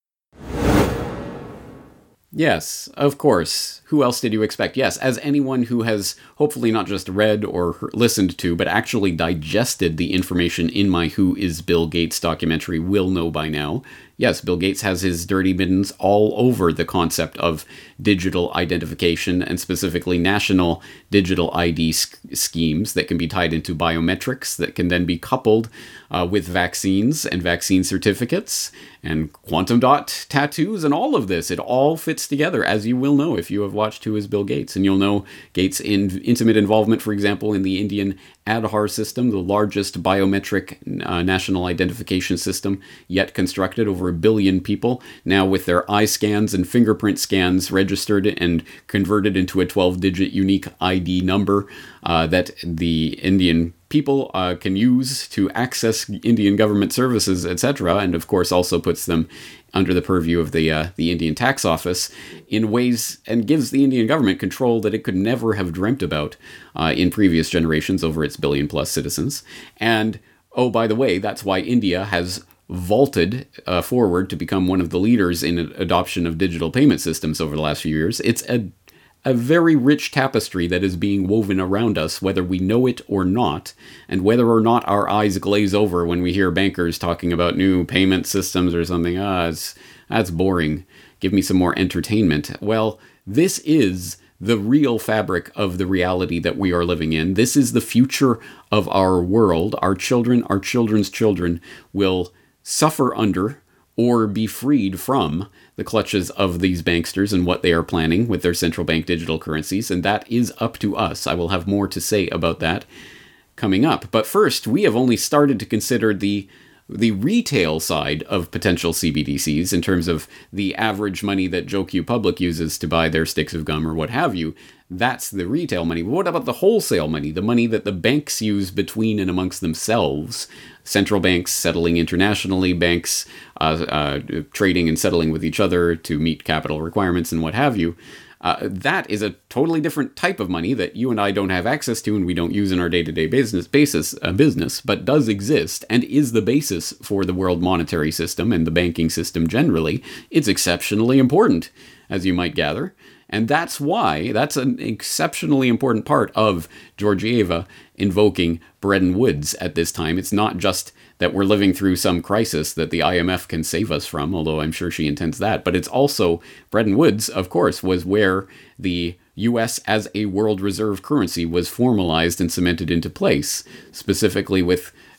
Yes, of course. Who else did you expect? Yes, as anyone who has hopefully not just read or listened to, but actually digested the information in my Who is Bill Gates documentary will know by now. Yes, Bill Gates has his dirty mittens all over the concept of digital identification, and specifically national digital I D sch- schemes that can be tied into biometrics that can then be coupled uh, with vaccines and vaccine certificates and quantum dot tattoos and all of this. It all fits together, as you will know if you have watched Who is Bill Gates. And you'll know Gates' in- intimate involvement, for example, in the Indian Aadhaar system, the largest biometric uh, national identification system yet constructed. Over a billion people now with their eye scans and fingerprint scans registered and converted into a twelve-digit unique I D number uh, that the Indian people uh, can use to access Indian government services, et cetera, and of course also puts them under the purview of the uh, the Indian tax office in ways, and gives the Indian government control that it could never have dreamt about uh, in previous generations over its billion plus citizens. And oh, by the way, that's why India has vaulted uh, forward to become one of the leaders in adoption of digital payment systems over the last few years. It's a a very rich tapestry that is being woven around us, whether we know it or not, and whether or not our eyes glaze over when we hear bankers talking about new payment systems or something. Ah, it's, that's boring. Give me some more entertainment. Well, this is the real fabric of the reality that we are living in. This is the future of our world. Our children, our children's children will suffer under or be freed from the clutches of these banksters and what they are planning with their central bank digital currencies, and that is up to us. I will have more to say about that coming up. But first, we have only started to consider the the retail side of potential C B D Cs in terms of the average money that Joe Q Public uses to buy their sticks of gum or what have you. That's the retail money. But what about the wholesale money, the money that the banks use between and amongst themselves? Central banks settling internationally, banks uh, uh, trading and settling with each other to meet capital requirements and what have you. Uh, that is a totally different type of money that you and I don't have access to and we don't use in our day-to-day business, basis, uh, business, but does exist and is the basis for the world monetary system and the banking system generally. It's exceptionally important, as you might gather. And that's why, that's an exceptionally important part of Georgieva invoking Bretton Woods at this time. It's not just that we're living through some crisis that the I M F can save us from, although I'm sure she intends that. But it's also, Bretton Woods, of course, was where the U S as a world reserve currency was formalized and cemented into place, specifically with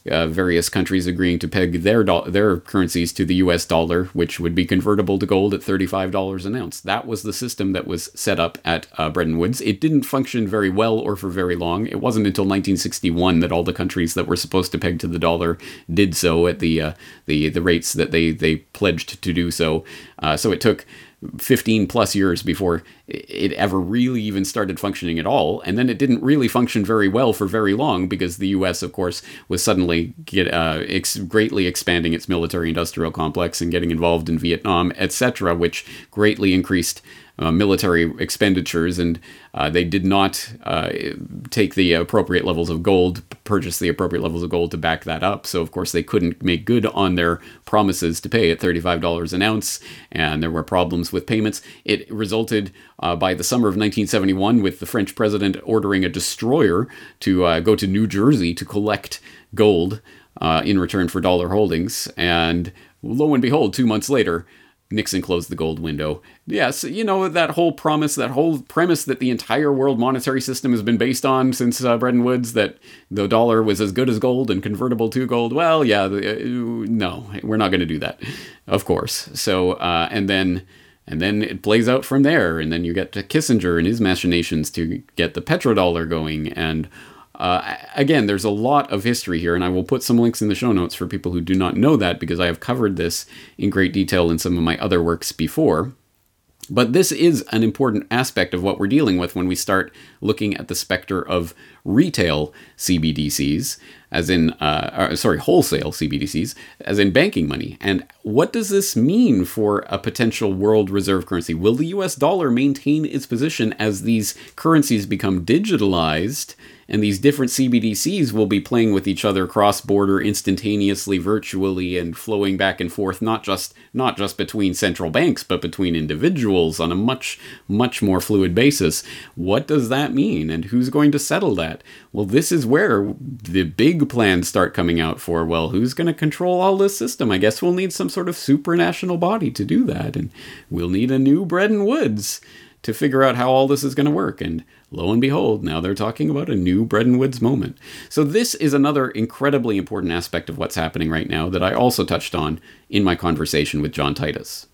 uh, various countries agreeing to peg their do- their currencies to the U S dollar, which would be convertible to gold at thirty-five dollars an ounce. That was the system that was set up at uh, Bretton Woods. It didn't function very well or for very long. It wasn't until nineteen sixty-one that all the countries that were supposed to peg to the dollar did so at the uh, the the rates that they they pledged to do so. Uh, so it took fifteen plus years before it ever really even started functioning at all. And then it didn't really function very well for very long because the U S, of course, was suddenly get, uh, ex- greatly expanding its military industrial complex and getting involved in Vietnam, et cetera, which greatly increased Uh, military expenditures, and uh, they did not uh, take the appropriate levels of gold, purchase the appropriate levels of gold to back that up. So, of course, they couldn't make good on their promises to pay at thirty-five dollars an ounce, and there were problems with payments. It resulted uh, by the summer of nineteen seventy-one with the French president ordering a destroyer to uh, go to New Jersey to collect gold uh, in return for dollar holdings. And lo and behold, two months later, Nixon closed the gold window. Yes, you know, that whole promise, that whole premise that the entire world monetary system has been based on since uh, Bretton Woods, that the dollar was as good as gold and convertible to gold. Well, yeah, uh, no, we're not going to do that, of course. So, uh, and then and then it plays out from there. And then you get to Kissinger and his machinations to get the petrodollar going. And Uh, again, there's a lot of history here, and I will put some links in the show notes for people who do not know that, because I have covered this in great detail in some of my other works before. But this is an important aspect of what we're dealing with when we start looking at the specter of retail C B D Cs, as in, uh, uh, sorry, wholesale C B D Cs, as in banking money. And what does this mean for a potential world reserve currency? Will the U S dollar maintain its position as these currencies become digitalized, and these different C B D Cs will be playing with each other cross-border instantaneously, virtually, and flowing back and forth, not just not just between central banks, but between individuals on a much, much more fluid basis? What does that mean, and who's going to settle that? Well, this is where the big plans start coming out for, well, who's going to control all this system? I guess we'll need some sort of supranational body to do that, and we'll need a new Bretton Woods to figure out how all this is going to work. And lo and behold, now they're talking about a new Bretton Woods moment. So this is another incredibly important aspect of what's happening right now that I also touched on in my conversation with John Titus.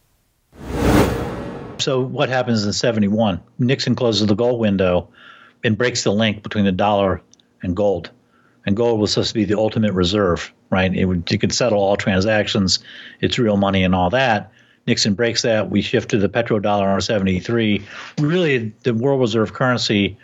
So what happens in seventy-one? Nixon closes the gold window and breaks the link between the dollar and gold. And gold was supposed to be the ultimate reserve, right? It would, you could settle all transactions. It's real money and all that. Nixon breaks that. We shift to the petrodollar in seventy-three. Really, the world reserve currency,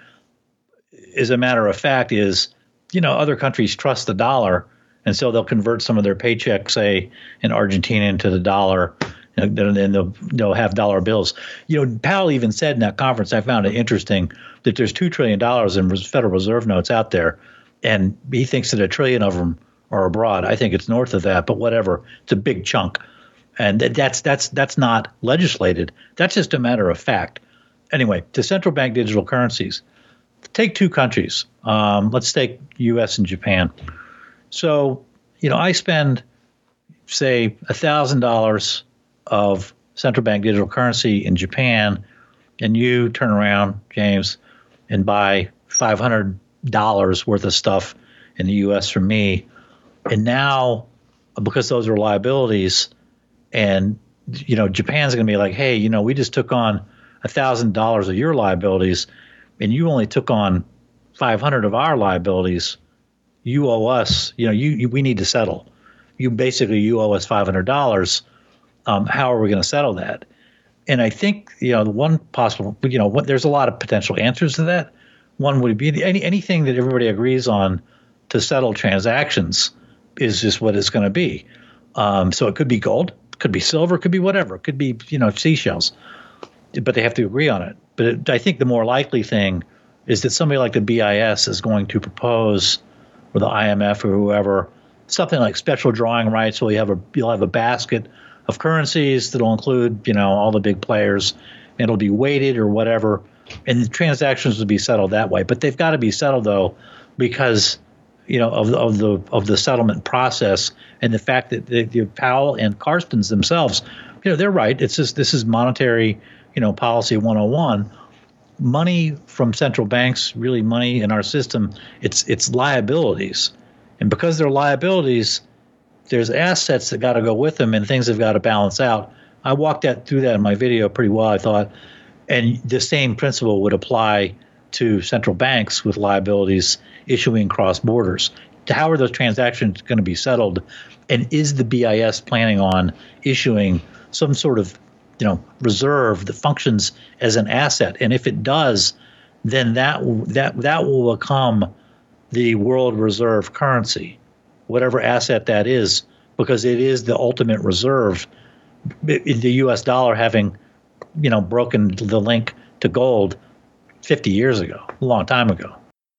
as a matter of fact, is, you know, other countries trust the dollar, and so they'll convert some of their paychecks, say, in Argentina into the dollar, and then they'll, they'll have dollar bills. You know, Powell even said in that conference, I found it interesting, that there's two trillion dollars in Federal Reserve notes out there, and he thinks that a trillion of them are abroad. I think it's north of that, but whatever. It's a big chunk. And that's that's that's not legislated. That's just a matter of fact. Anyway, to central bank digital currencies, take two countries. Um, let's take U S and Japan. So, you know, I spend, say, one thousand dollars of central bank digital currency in Japan, and you turn around, James, and buy five hundred dollars worth of stuff in the U S from me. And now, because those are liabilities, and, you know, Japan's going to be like, hey, you know, we just took on one thousand dollars of your liabilities, and you only took on five hundred of our liabilities. You owe us, you know, you, you we need to settle. You basically, you owe us five hundred dollars. Um, how are we going to settle that? And I think, you know, the one possible, you know, what, there's a lot of potential answers to that. One would be any anything that everybody agrees on to settle transactions is just what it's going to be. Um, so it could be gold. Could be silver, could be whatever. It could be, you know, seashells. But they have to agree on it. But it, I think the more likely thing is that somebody like the B I S is going to propose, or the I M F or whoever, something like special drawing rights. So you have a you'll have a basket of currencies that'll include, you know, all the big players, and it'll be weighted or whatever, and the transactions will be settled that way. But they've got to be settled though, because, you know, of the, of the of the settlement process, and the fact that the, the Powell and Carstens themselves, you know, they're right. It's just, this is monetary, you know, policy one oh one. Money from central banks, really money in our system, it's it's liabilities. And because they're liabilities, there's assets that got to go with them and things have got to balance out. I walked that through that in my video pretty well, I thought. And the same principle would apply to central banks with liabilities issuing cross borders. How are those transactions going to be settled? And is the B I S planning on issuing some sort of, you know, reserve that functions as an asset? And if it does, then that that that will become the world reserve currency, whatever asset that is, because it is the ultimate reserve. In the U S dollar having, you know, broken the link to gold fifty years ago, a long time ago.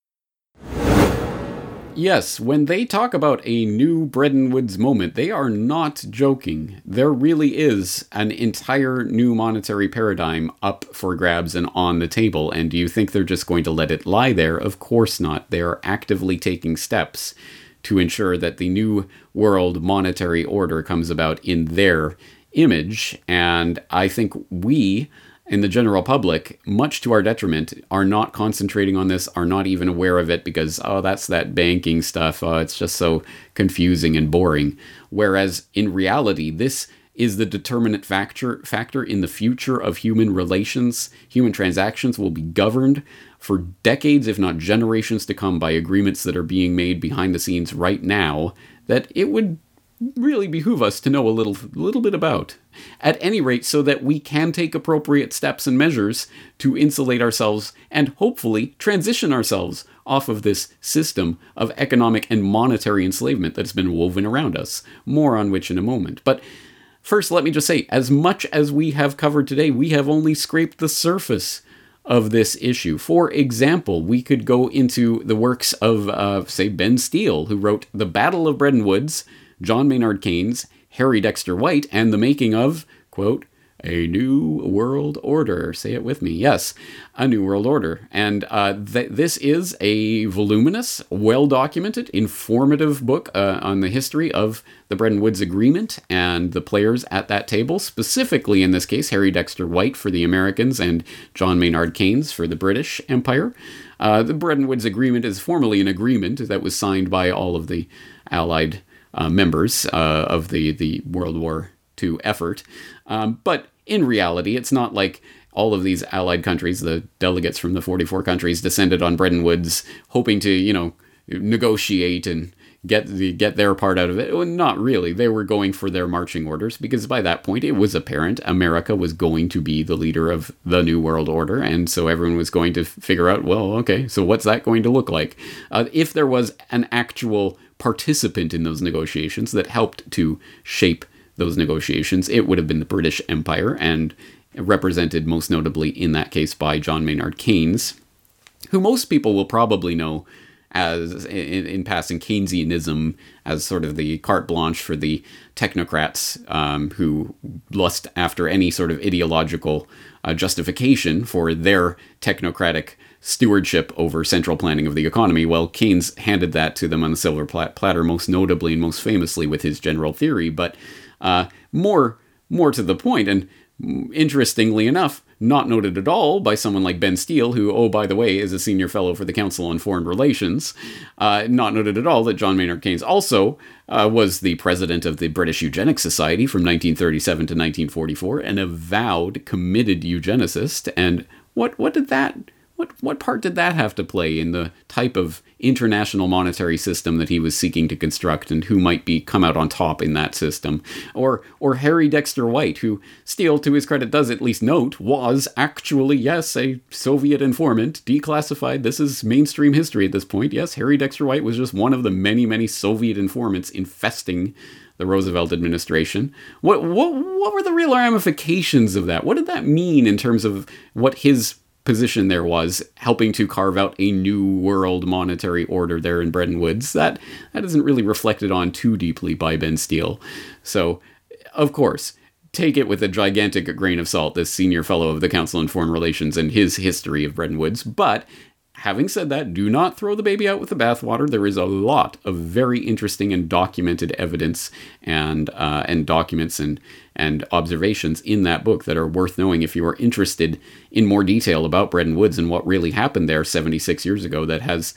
Yes, when they talk about a new Bretton Woods moment, they are not joking. There really is an entire new monetary paradigm up for grabs and on the table. And do you think they're just going to let it lie there? Of course not. They are actively taking steps to ensure that the new world monetary order comes about in their image. And I think we, in the general public, much to our detriment, are not concentrating on this, are not even aware of it because, oh, that's that banking stuff. Oh, it's just so confusing and boring. Whereas in reality, this is the determinant factor factor in the future of human relations. Human transactions will be governed for decades, if not generations to come, by agreements that are being made behind the scenes right now that it would really behoove us to know a little little bit about. At any rate, so that we can take appropriate steps and measures to insulate ourselves and hopefully transition ourselves off of this system of economic and monetary enslavement that's been woven around us. More on which in a moment. But first, let me just say, as much as we have covered today, we have only scraped the surface of this issue. For example, we could go into the works of, uh, say, Ben Steele, who wrote The Battle of Bretton Woods, John Maynard Keynes, Harry Dexter White, and the making of, quote, a new world order. Say it with me. Yes, a new world order. And uh, th- this is a voluminous, well-documented, informative book uh, on the history of the Bretton Woods Agreement and the players at that table, specifically in this case, Harry Dexter White for the Americans and John Maynard Keynes for the British Empire. Uh, the Bretton Woods Agreement is formally an agreement that was signed by all of the Allied Uh, members uh, of the, the World War Two effort. Um, but in reality, it's not like all of these Allied countries, the delegates from the forty-four countries, descended on Bretton Woods hoping to, you know, negotiate and get the get their part out of it. Well, not really. They were going for their marching orders because by that point it was apparent America was going to be the leader of the New World Order. And so everyone was going to figure out, well, okay, so what's that going to look like? Uh, if there was an actual participant in those negotiations that helped to shape those negotiations, it would have been the British Empire, and represented most notably in that case by John Maynard Keynes, who most people will probably know as, in, in passing, Keynesianism as sort of the carte blanche for the technocrats um, who lust after any sort of ideological uh, justification for their technocratic stewardship over central planning of the economy. Well, Keynes handed that to them on the silver platter, most notably and most famously with his general theory. But uh, more, more to the point, and interestingly enough, not noted at all by someone like Ben Steele, who, oh, by the way, is a senior fellow for the Council on Foreign Relations. Uh, not noted at all that John Maynard Keynes also uh, was the president of the British Eugenics Society from nineteen thirty-seven to nineteen forty-four, an avowed, committed eugenicist. And what what did that... What what part did that have to play in the type of international monetary system that he was seeking to construct, and who might be come out on top in that system? Or or Harry Dexter White, who Steele, to his credit, does at least note, was actually, yes, a Soviet informant, declassified. This is mainstream history at this point. Yes, Harry Dexter White was just one of the many, many Soviet informants infesting the Roosevelt administration. What what what were the real ramifications of that? What did that mean in terms of what his position there was, helping to carve out a new world monetary order there in Bretton Woods? That that isn't really reflected on too deeply by Ben Steele. So, of course, take it with a gigantic grain of salt, this senior fellow of the Council on Foreign Relations and his history of Bretton Woods. But having said that, do not throw the baby out with the bathwater. There is a lot of very interesting and documented evidence and uh, and documents and and observations in that book that are worth knowing if you are interested in more detail about Bretton Woods and what really happened there seventy-six years ago, that has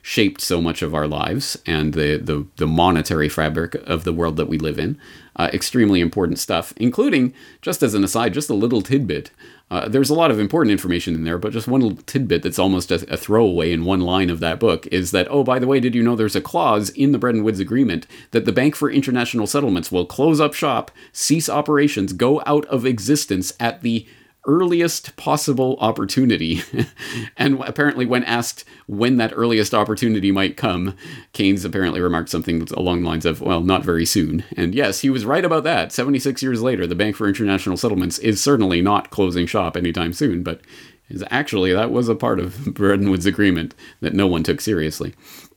shaped so much of our lives and the, the, the monetary fabric of the world that we live in. Uh, extremely important stuff, including, just as an aside, just a little tidbit. Uh, there's a lot of important information in there, but just one little tidbit that's almost a, a throwaway in one line of that book is that, oh, by the way, did you know there's a clause in the Bretton Woods Agreement that the Bank for International Settlements will close up shop, cease operations, go out of existence at the earliest possible opportunity. And apparently when asked when that earliest opportunity might come, Keynes apparently remarked something along the lines of, well, not very soon. And yes, he was right about that. seventy-six years later, the Bank for International Settlements is certainly not closing shop anytime soon, but is actually that was a part of Bretton Woods Agreement that no one took seriously.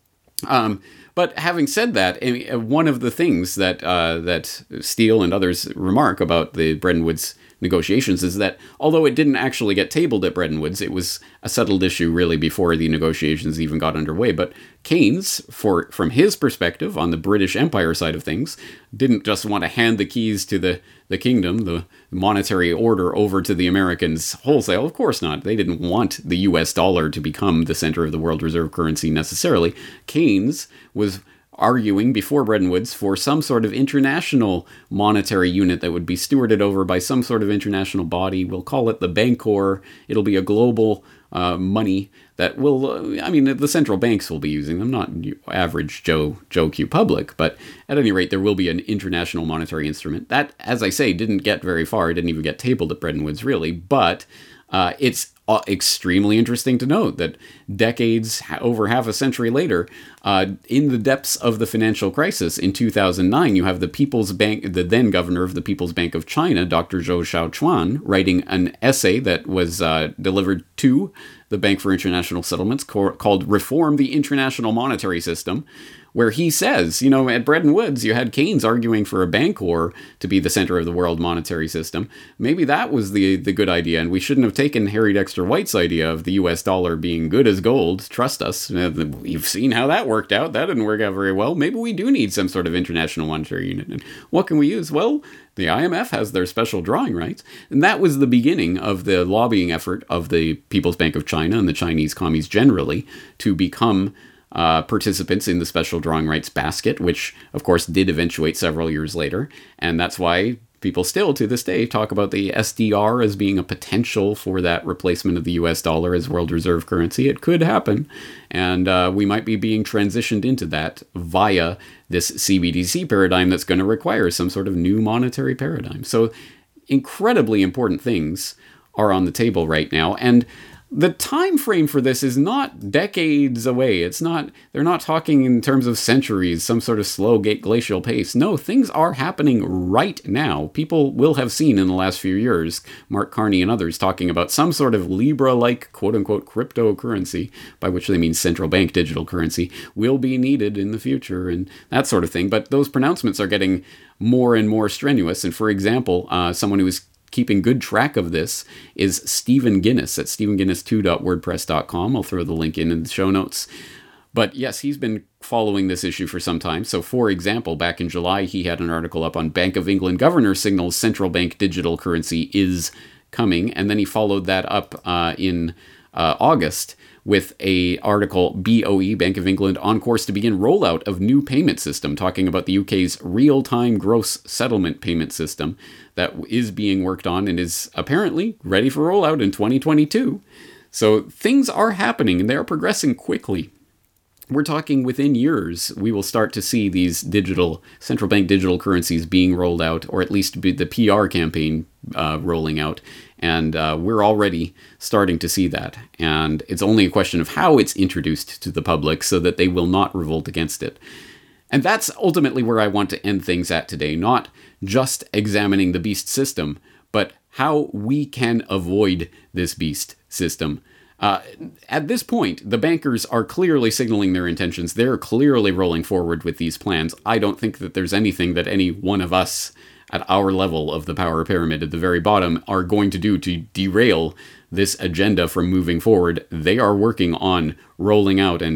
Um, But having said that, one of the things that uh, that Steele and others remark about the Bretton Woods negotiations is that although it didn't actually get tabled at Bretton Woods, it was a settled issue really before the negotiations even got underway. But Keynes, for from his perspective on the British Empire side of things, didn't just want to hand the keys to the, the kingdom, the monetary order, over to the Americans wholesale. Of course not. They didn't want the U S dollar to become the center of the world reserve currency necessarily. Keynes was arguing before Bretton Woods for some sort of international monetary unit that would be stewarded over by some sort of international body. We'll call it the Bancor. It'll be a global uh, money that will, uh, I mean, the central banks will be using them, not average Joe, Joe Q public, but at any rate, there will be an international monetary instrument. That, as I say, didn't get very far. It didn't even get tabled at Bretton Woods, really, but uh, it's Uh, extremely interesting to note that decades, over half a century later, uh, in the depths of the financial crisis in two thousand nine, you have the People's Bank, the then governor of the People's Bank of China, Doctor Zhou Xiaochuan, writing an essay that was uh, delivered to the Bank for International Settlements co- called Reform the International Monetary System, where he says, you know, at Bretton Woods, you had Keynes arguing for a Bancor to be the center of the world monetary system. Maybe that was the, the good idea, and we shouldn't have taken Harry Dexter White's idea of the U S dollar being good as gold. Trust us. We've seen how that worked out. That didn't work out very well. Maybe we do need some sort of international monetary unit. And what can we use? Well, the I M F has their special drawing rights. And that was the beginning of the lobbying effort of the People's Bank of China and the Chinese commies generally to become Uh, participants in the special drawing rights basket, which of course did eventuate several years later. And that's why people still to this day talk about the S D R as being a potential for that replacement of the U S dollar as world reserve currency. It could happen. And uh, we might be being transitioned into that via this C B D C paradigm that's going to require some sort of new monetary paradigm. So incredibly important things are on the table right now. And the time frame for this is not decades away. It's not, they're not talking in terms of centuries, some sort of slow glacial pace. No, things are happening right now. People will have seen in the last few years, Mark Carney and others talking about some sort of Libra-like quote-unquote cryptocurrency, by which they mean central bank digital currency, will be needed in the future and that sort of thing. But those pronouncements are getting more and more strenuous. And for example, uh, someone who is keeping good track of this is Stephen Guinness at stephen guinness two dot wordpress dot com. I'll throw the link in in the show notes. But yes, he's been following this issue for some time. So for example, back in July, he had an article up on Bank of England governor signals central bank digital currency is coming. And then he followed that up uh, in uh, August with a article, B O E, Bank of England, on course to begin rollout of new payment system, talking about the U K's real-time gross settlement payment system that is being worked on and is apparently ready for rollout in twenty twenty-two. So things are happening and they are progressing quickly. We're talking within years, we will start to see these digital, central bank digital currencies being rolled out, or at least be the P R campaign uh, rolling out. And uh, we're already starting to see that. And it's only a question of how it's introduced to the public so that they will not revolt against it. And that's ultimately where I want to end things at today, not just examining the beast system, but how we can avoid this beast system. Uh, at this point, the bankers are clearly signaling their intentions. They're clearly rolling forward with these plans. I don't think that there's anything that any one of us at our level of the power pyramid at the very bottom are going to do to derail this agenda from moving forward. They are working on rolling out and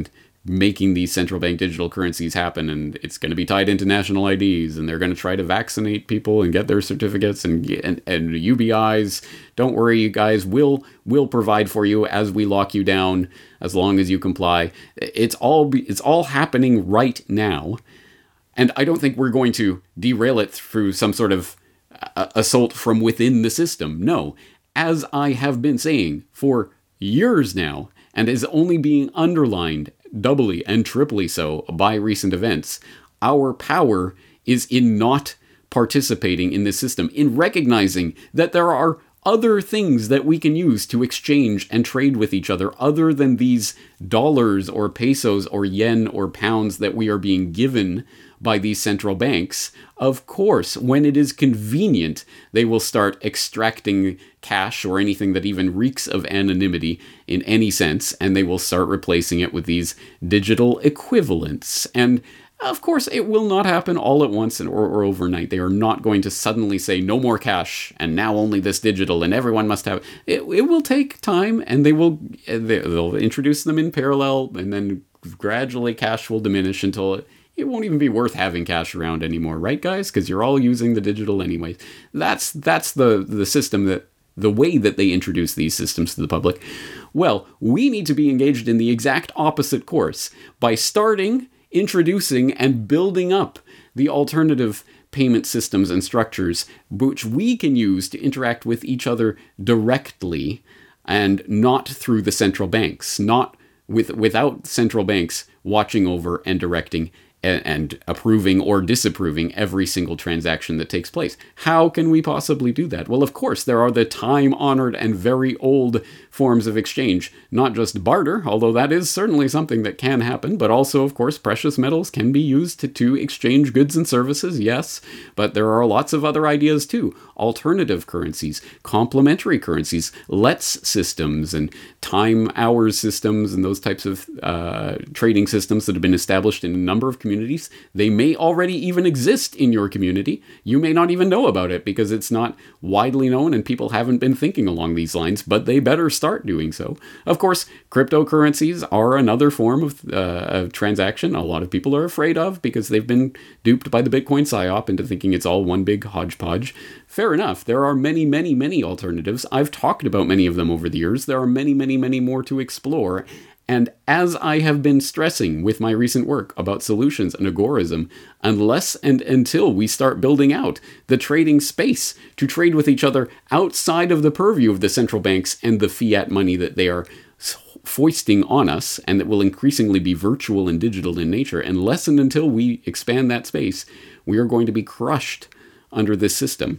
making these central bank digital currencies happen, and it's going to be tied into national I Ds, and they're going to try to vaccinate people and get their certificates and and, and U B Is. Don't worry, you guys, we'll we'll provide for you as we lock you down, as long as you comply. It's all it's all happening right now, and I don't think we're going to derail it through some sort of uh, assault from within the system. No, as I have been saying for years now, and is only being underlined doubly and triply so by recent events, our power is in not participating in this system, in recognizing that there are other things that we can use to exchange and trade with each other other than these dollars or pesos or yen or pounds that we are being given by these central banks. Of course, when it is convenient, they will start extracting cash or anything that even reeks of anonymity in any sense, and they will start replacing it with these digital equivalents. And of course, it will not happen all at once or, or overnight. They are not going to suddenly say no more cash and now only this digital and everyone must have it. It will take time, and they will they'll introduce them in parallel, and then gradually cash will diminish until it It won't even be worth having cash around anymore, right, guys? Because you're all using the digital anyways. That's that's the the system that the way that they introduce these systems to the public. Well, we need to be engaged in the exact opposite course by starting, introducing, and building up the alternative payment systems and structures which we can use to interact with each other directly, and not through the central banks, not with without central banks watching over and directing and approving or disapproving every single transaction that takes place. How can we possibly do that? Well, of course, there are the time-honored and very old forms of exchange, not just barter, although that is certainly something that can happen, but also, of course, precious metals can be used to, to exchange goods and services, yes, but there are lots of other ideas too. Alternative currencies, complementary currencies, Let's systems, and time hours systems, and those types of uh, trading systems that have been established in a number of communities. They may already even exist in your community. You may not even know about it because it's not widely known and people haven't been thinking along these lines, but they better start doing so. Of course, cryptocurrencies are another form of, uh, of transaction a lot of people are afraid of because they've been duped by the Bitcoin psyop into thinking it's all one big hodgepodge. Fair enough. There are many, many, many alternatives. I've talked about many of them over the years. There are many, many, many more to explore. And as I have been stressing with my recent work about solutions and agorism, unless and until we start building out the trading space to trade with each other outside of the purview of the central banks and the fiat money that they are foisting on us, and that will increasingly be virtual and digital in nature, unless and until we expand that space, we are going to be crushed under this system.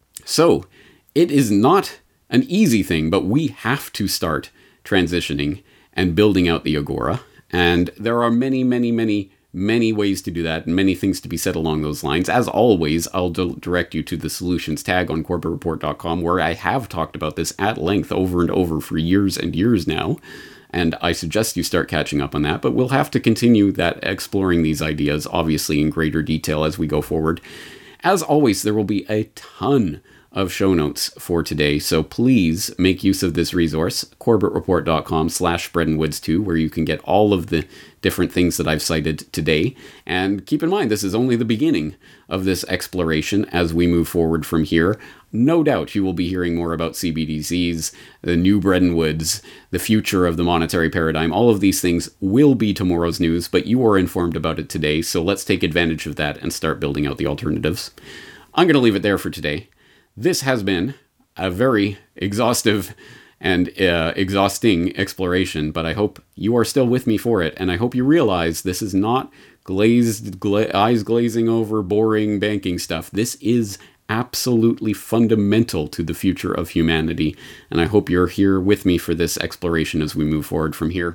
So, it is not an easy thing, but we have to start transitioning and building out the Agora. And there are many, many, many, many ways to do that, and many things to be said along those lines. As always, I'll d- direct you to the solutions tag on corbett report dot com, where I have talked about this at length over and over for years and years now. And I suggest you start catching up on that, but we'll have to continue that exploring these ideas, obviously in greater detail as we go forward. As always, there will be a ton of show notes for today, so please make use of this resource, corbett report dot com slash bread and woods two, where you can get all of the different things that I've cited today. And keep in mind, this is only the beginning of this exploration as we move forward from here. No doubt you will be hearing more about C B D Cs, the new Bretton Woods, the future of the monetary paradigm. All of these things will be tomorrow's news, but you are informed about it today, so let's take advantage of that and start building out the alternatives. I'm going to leave it there for today. This has been a very exhaustive and uh, exhausting exploration, but I hope you are still with me for it, and I hope you realize this is not glazed, gla- eyes glazing over, boring banking stuff. This is absolutely fundamental to the future of humanity, and I hope you're here with me for this exploration as we move forward from here.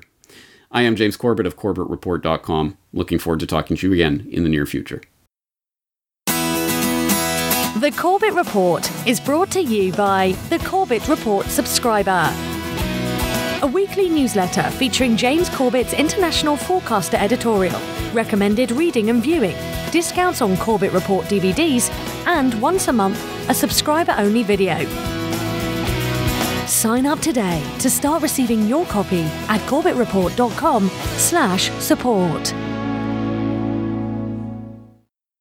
I am James Corbett of corbett report dot com. Looking forward to talking to you again in the near future. The Corbett Report is brought to you by the Corbett Report subscriber, a weekly newsletter featuring James Corbett's international forecaster editorial, recommended reading and viewing, discounts on Corbett Report D V Ds, and once a month, a subscriber-only video. Sign up today to start receiving your copy at corbettreport dot com slash support.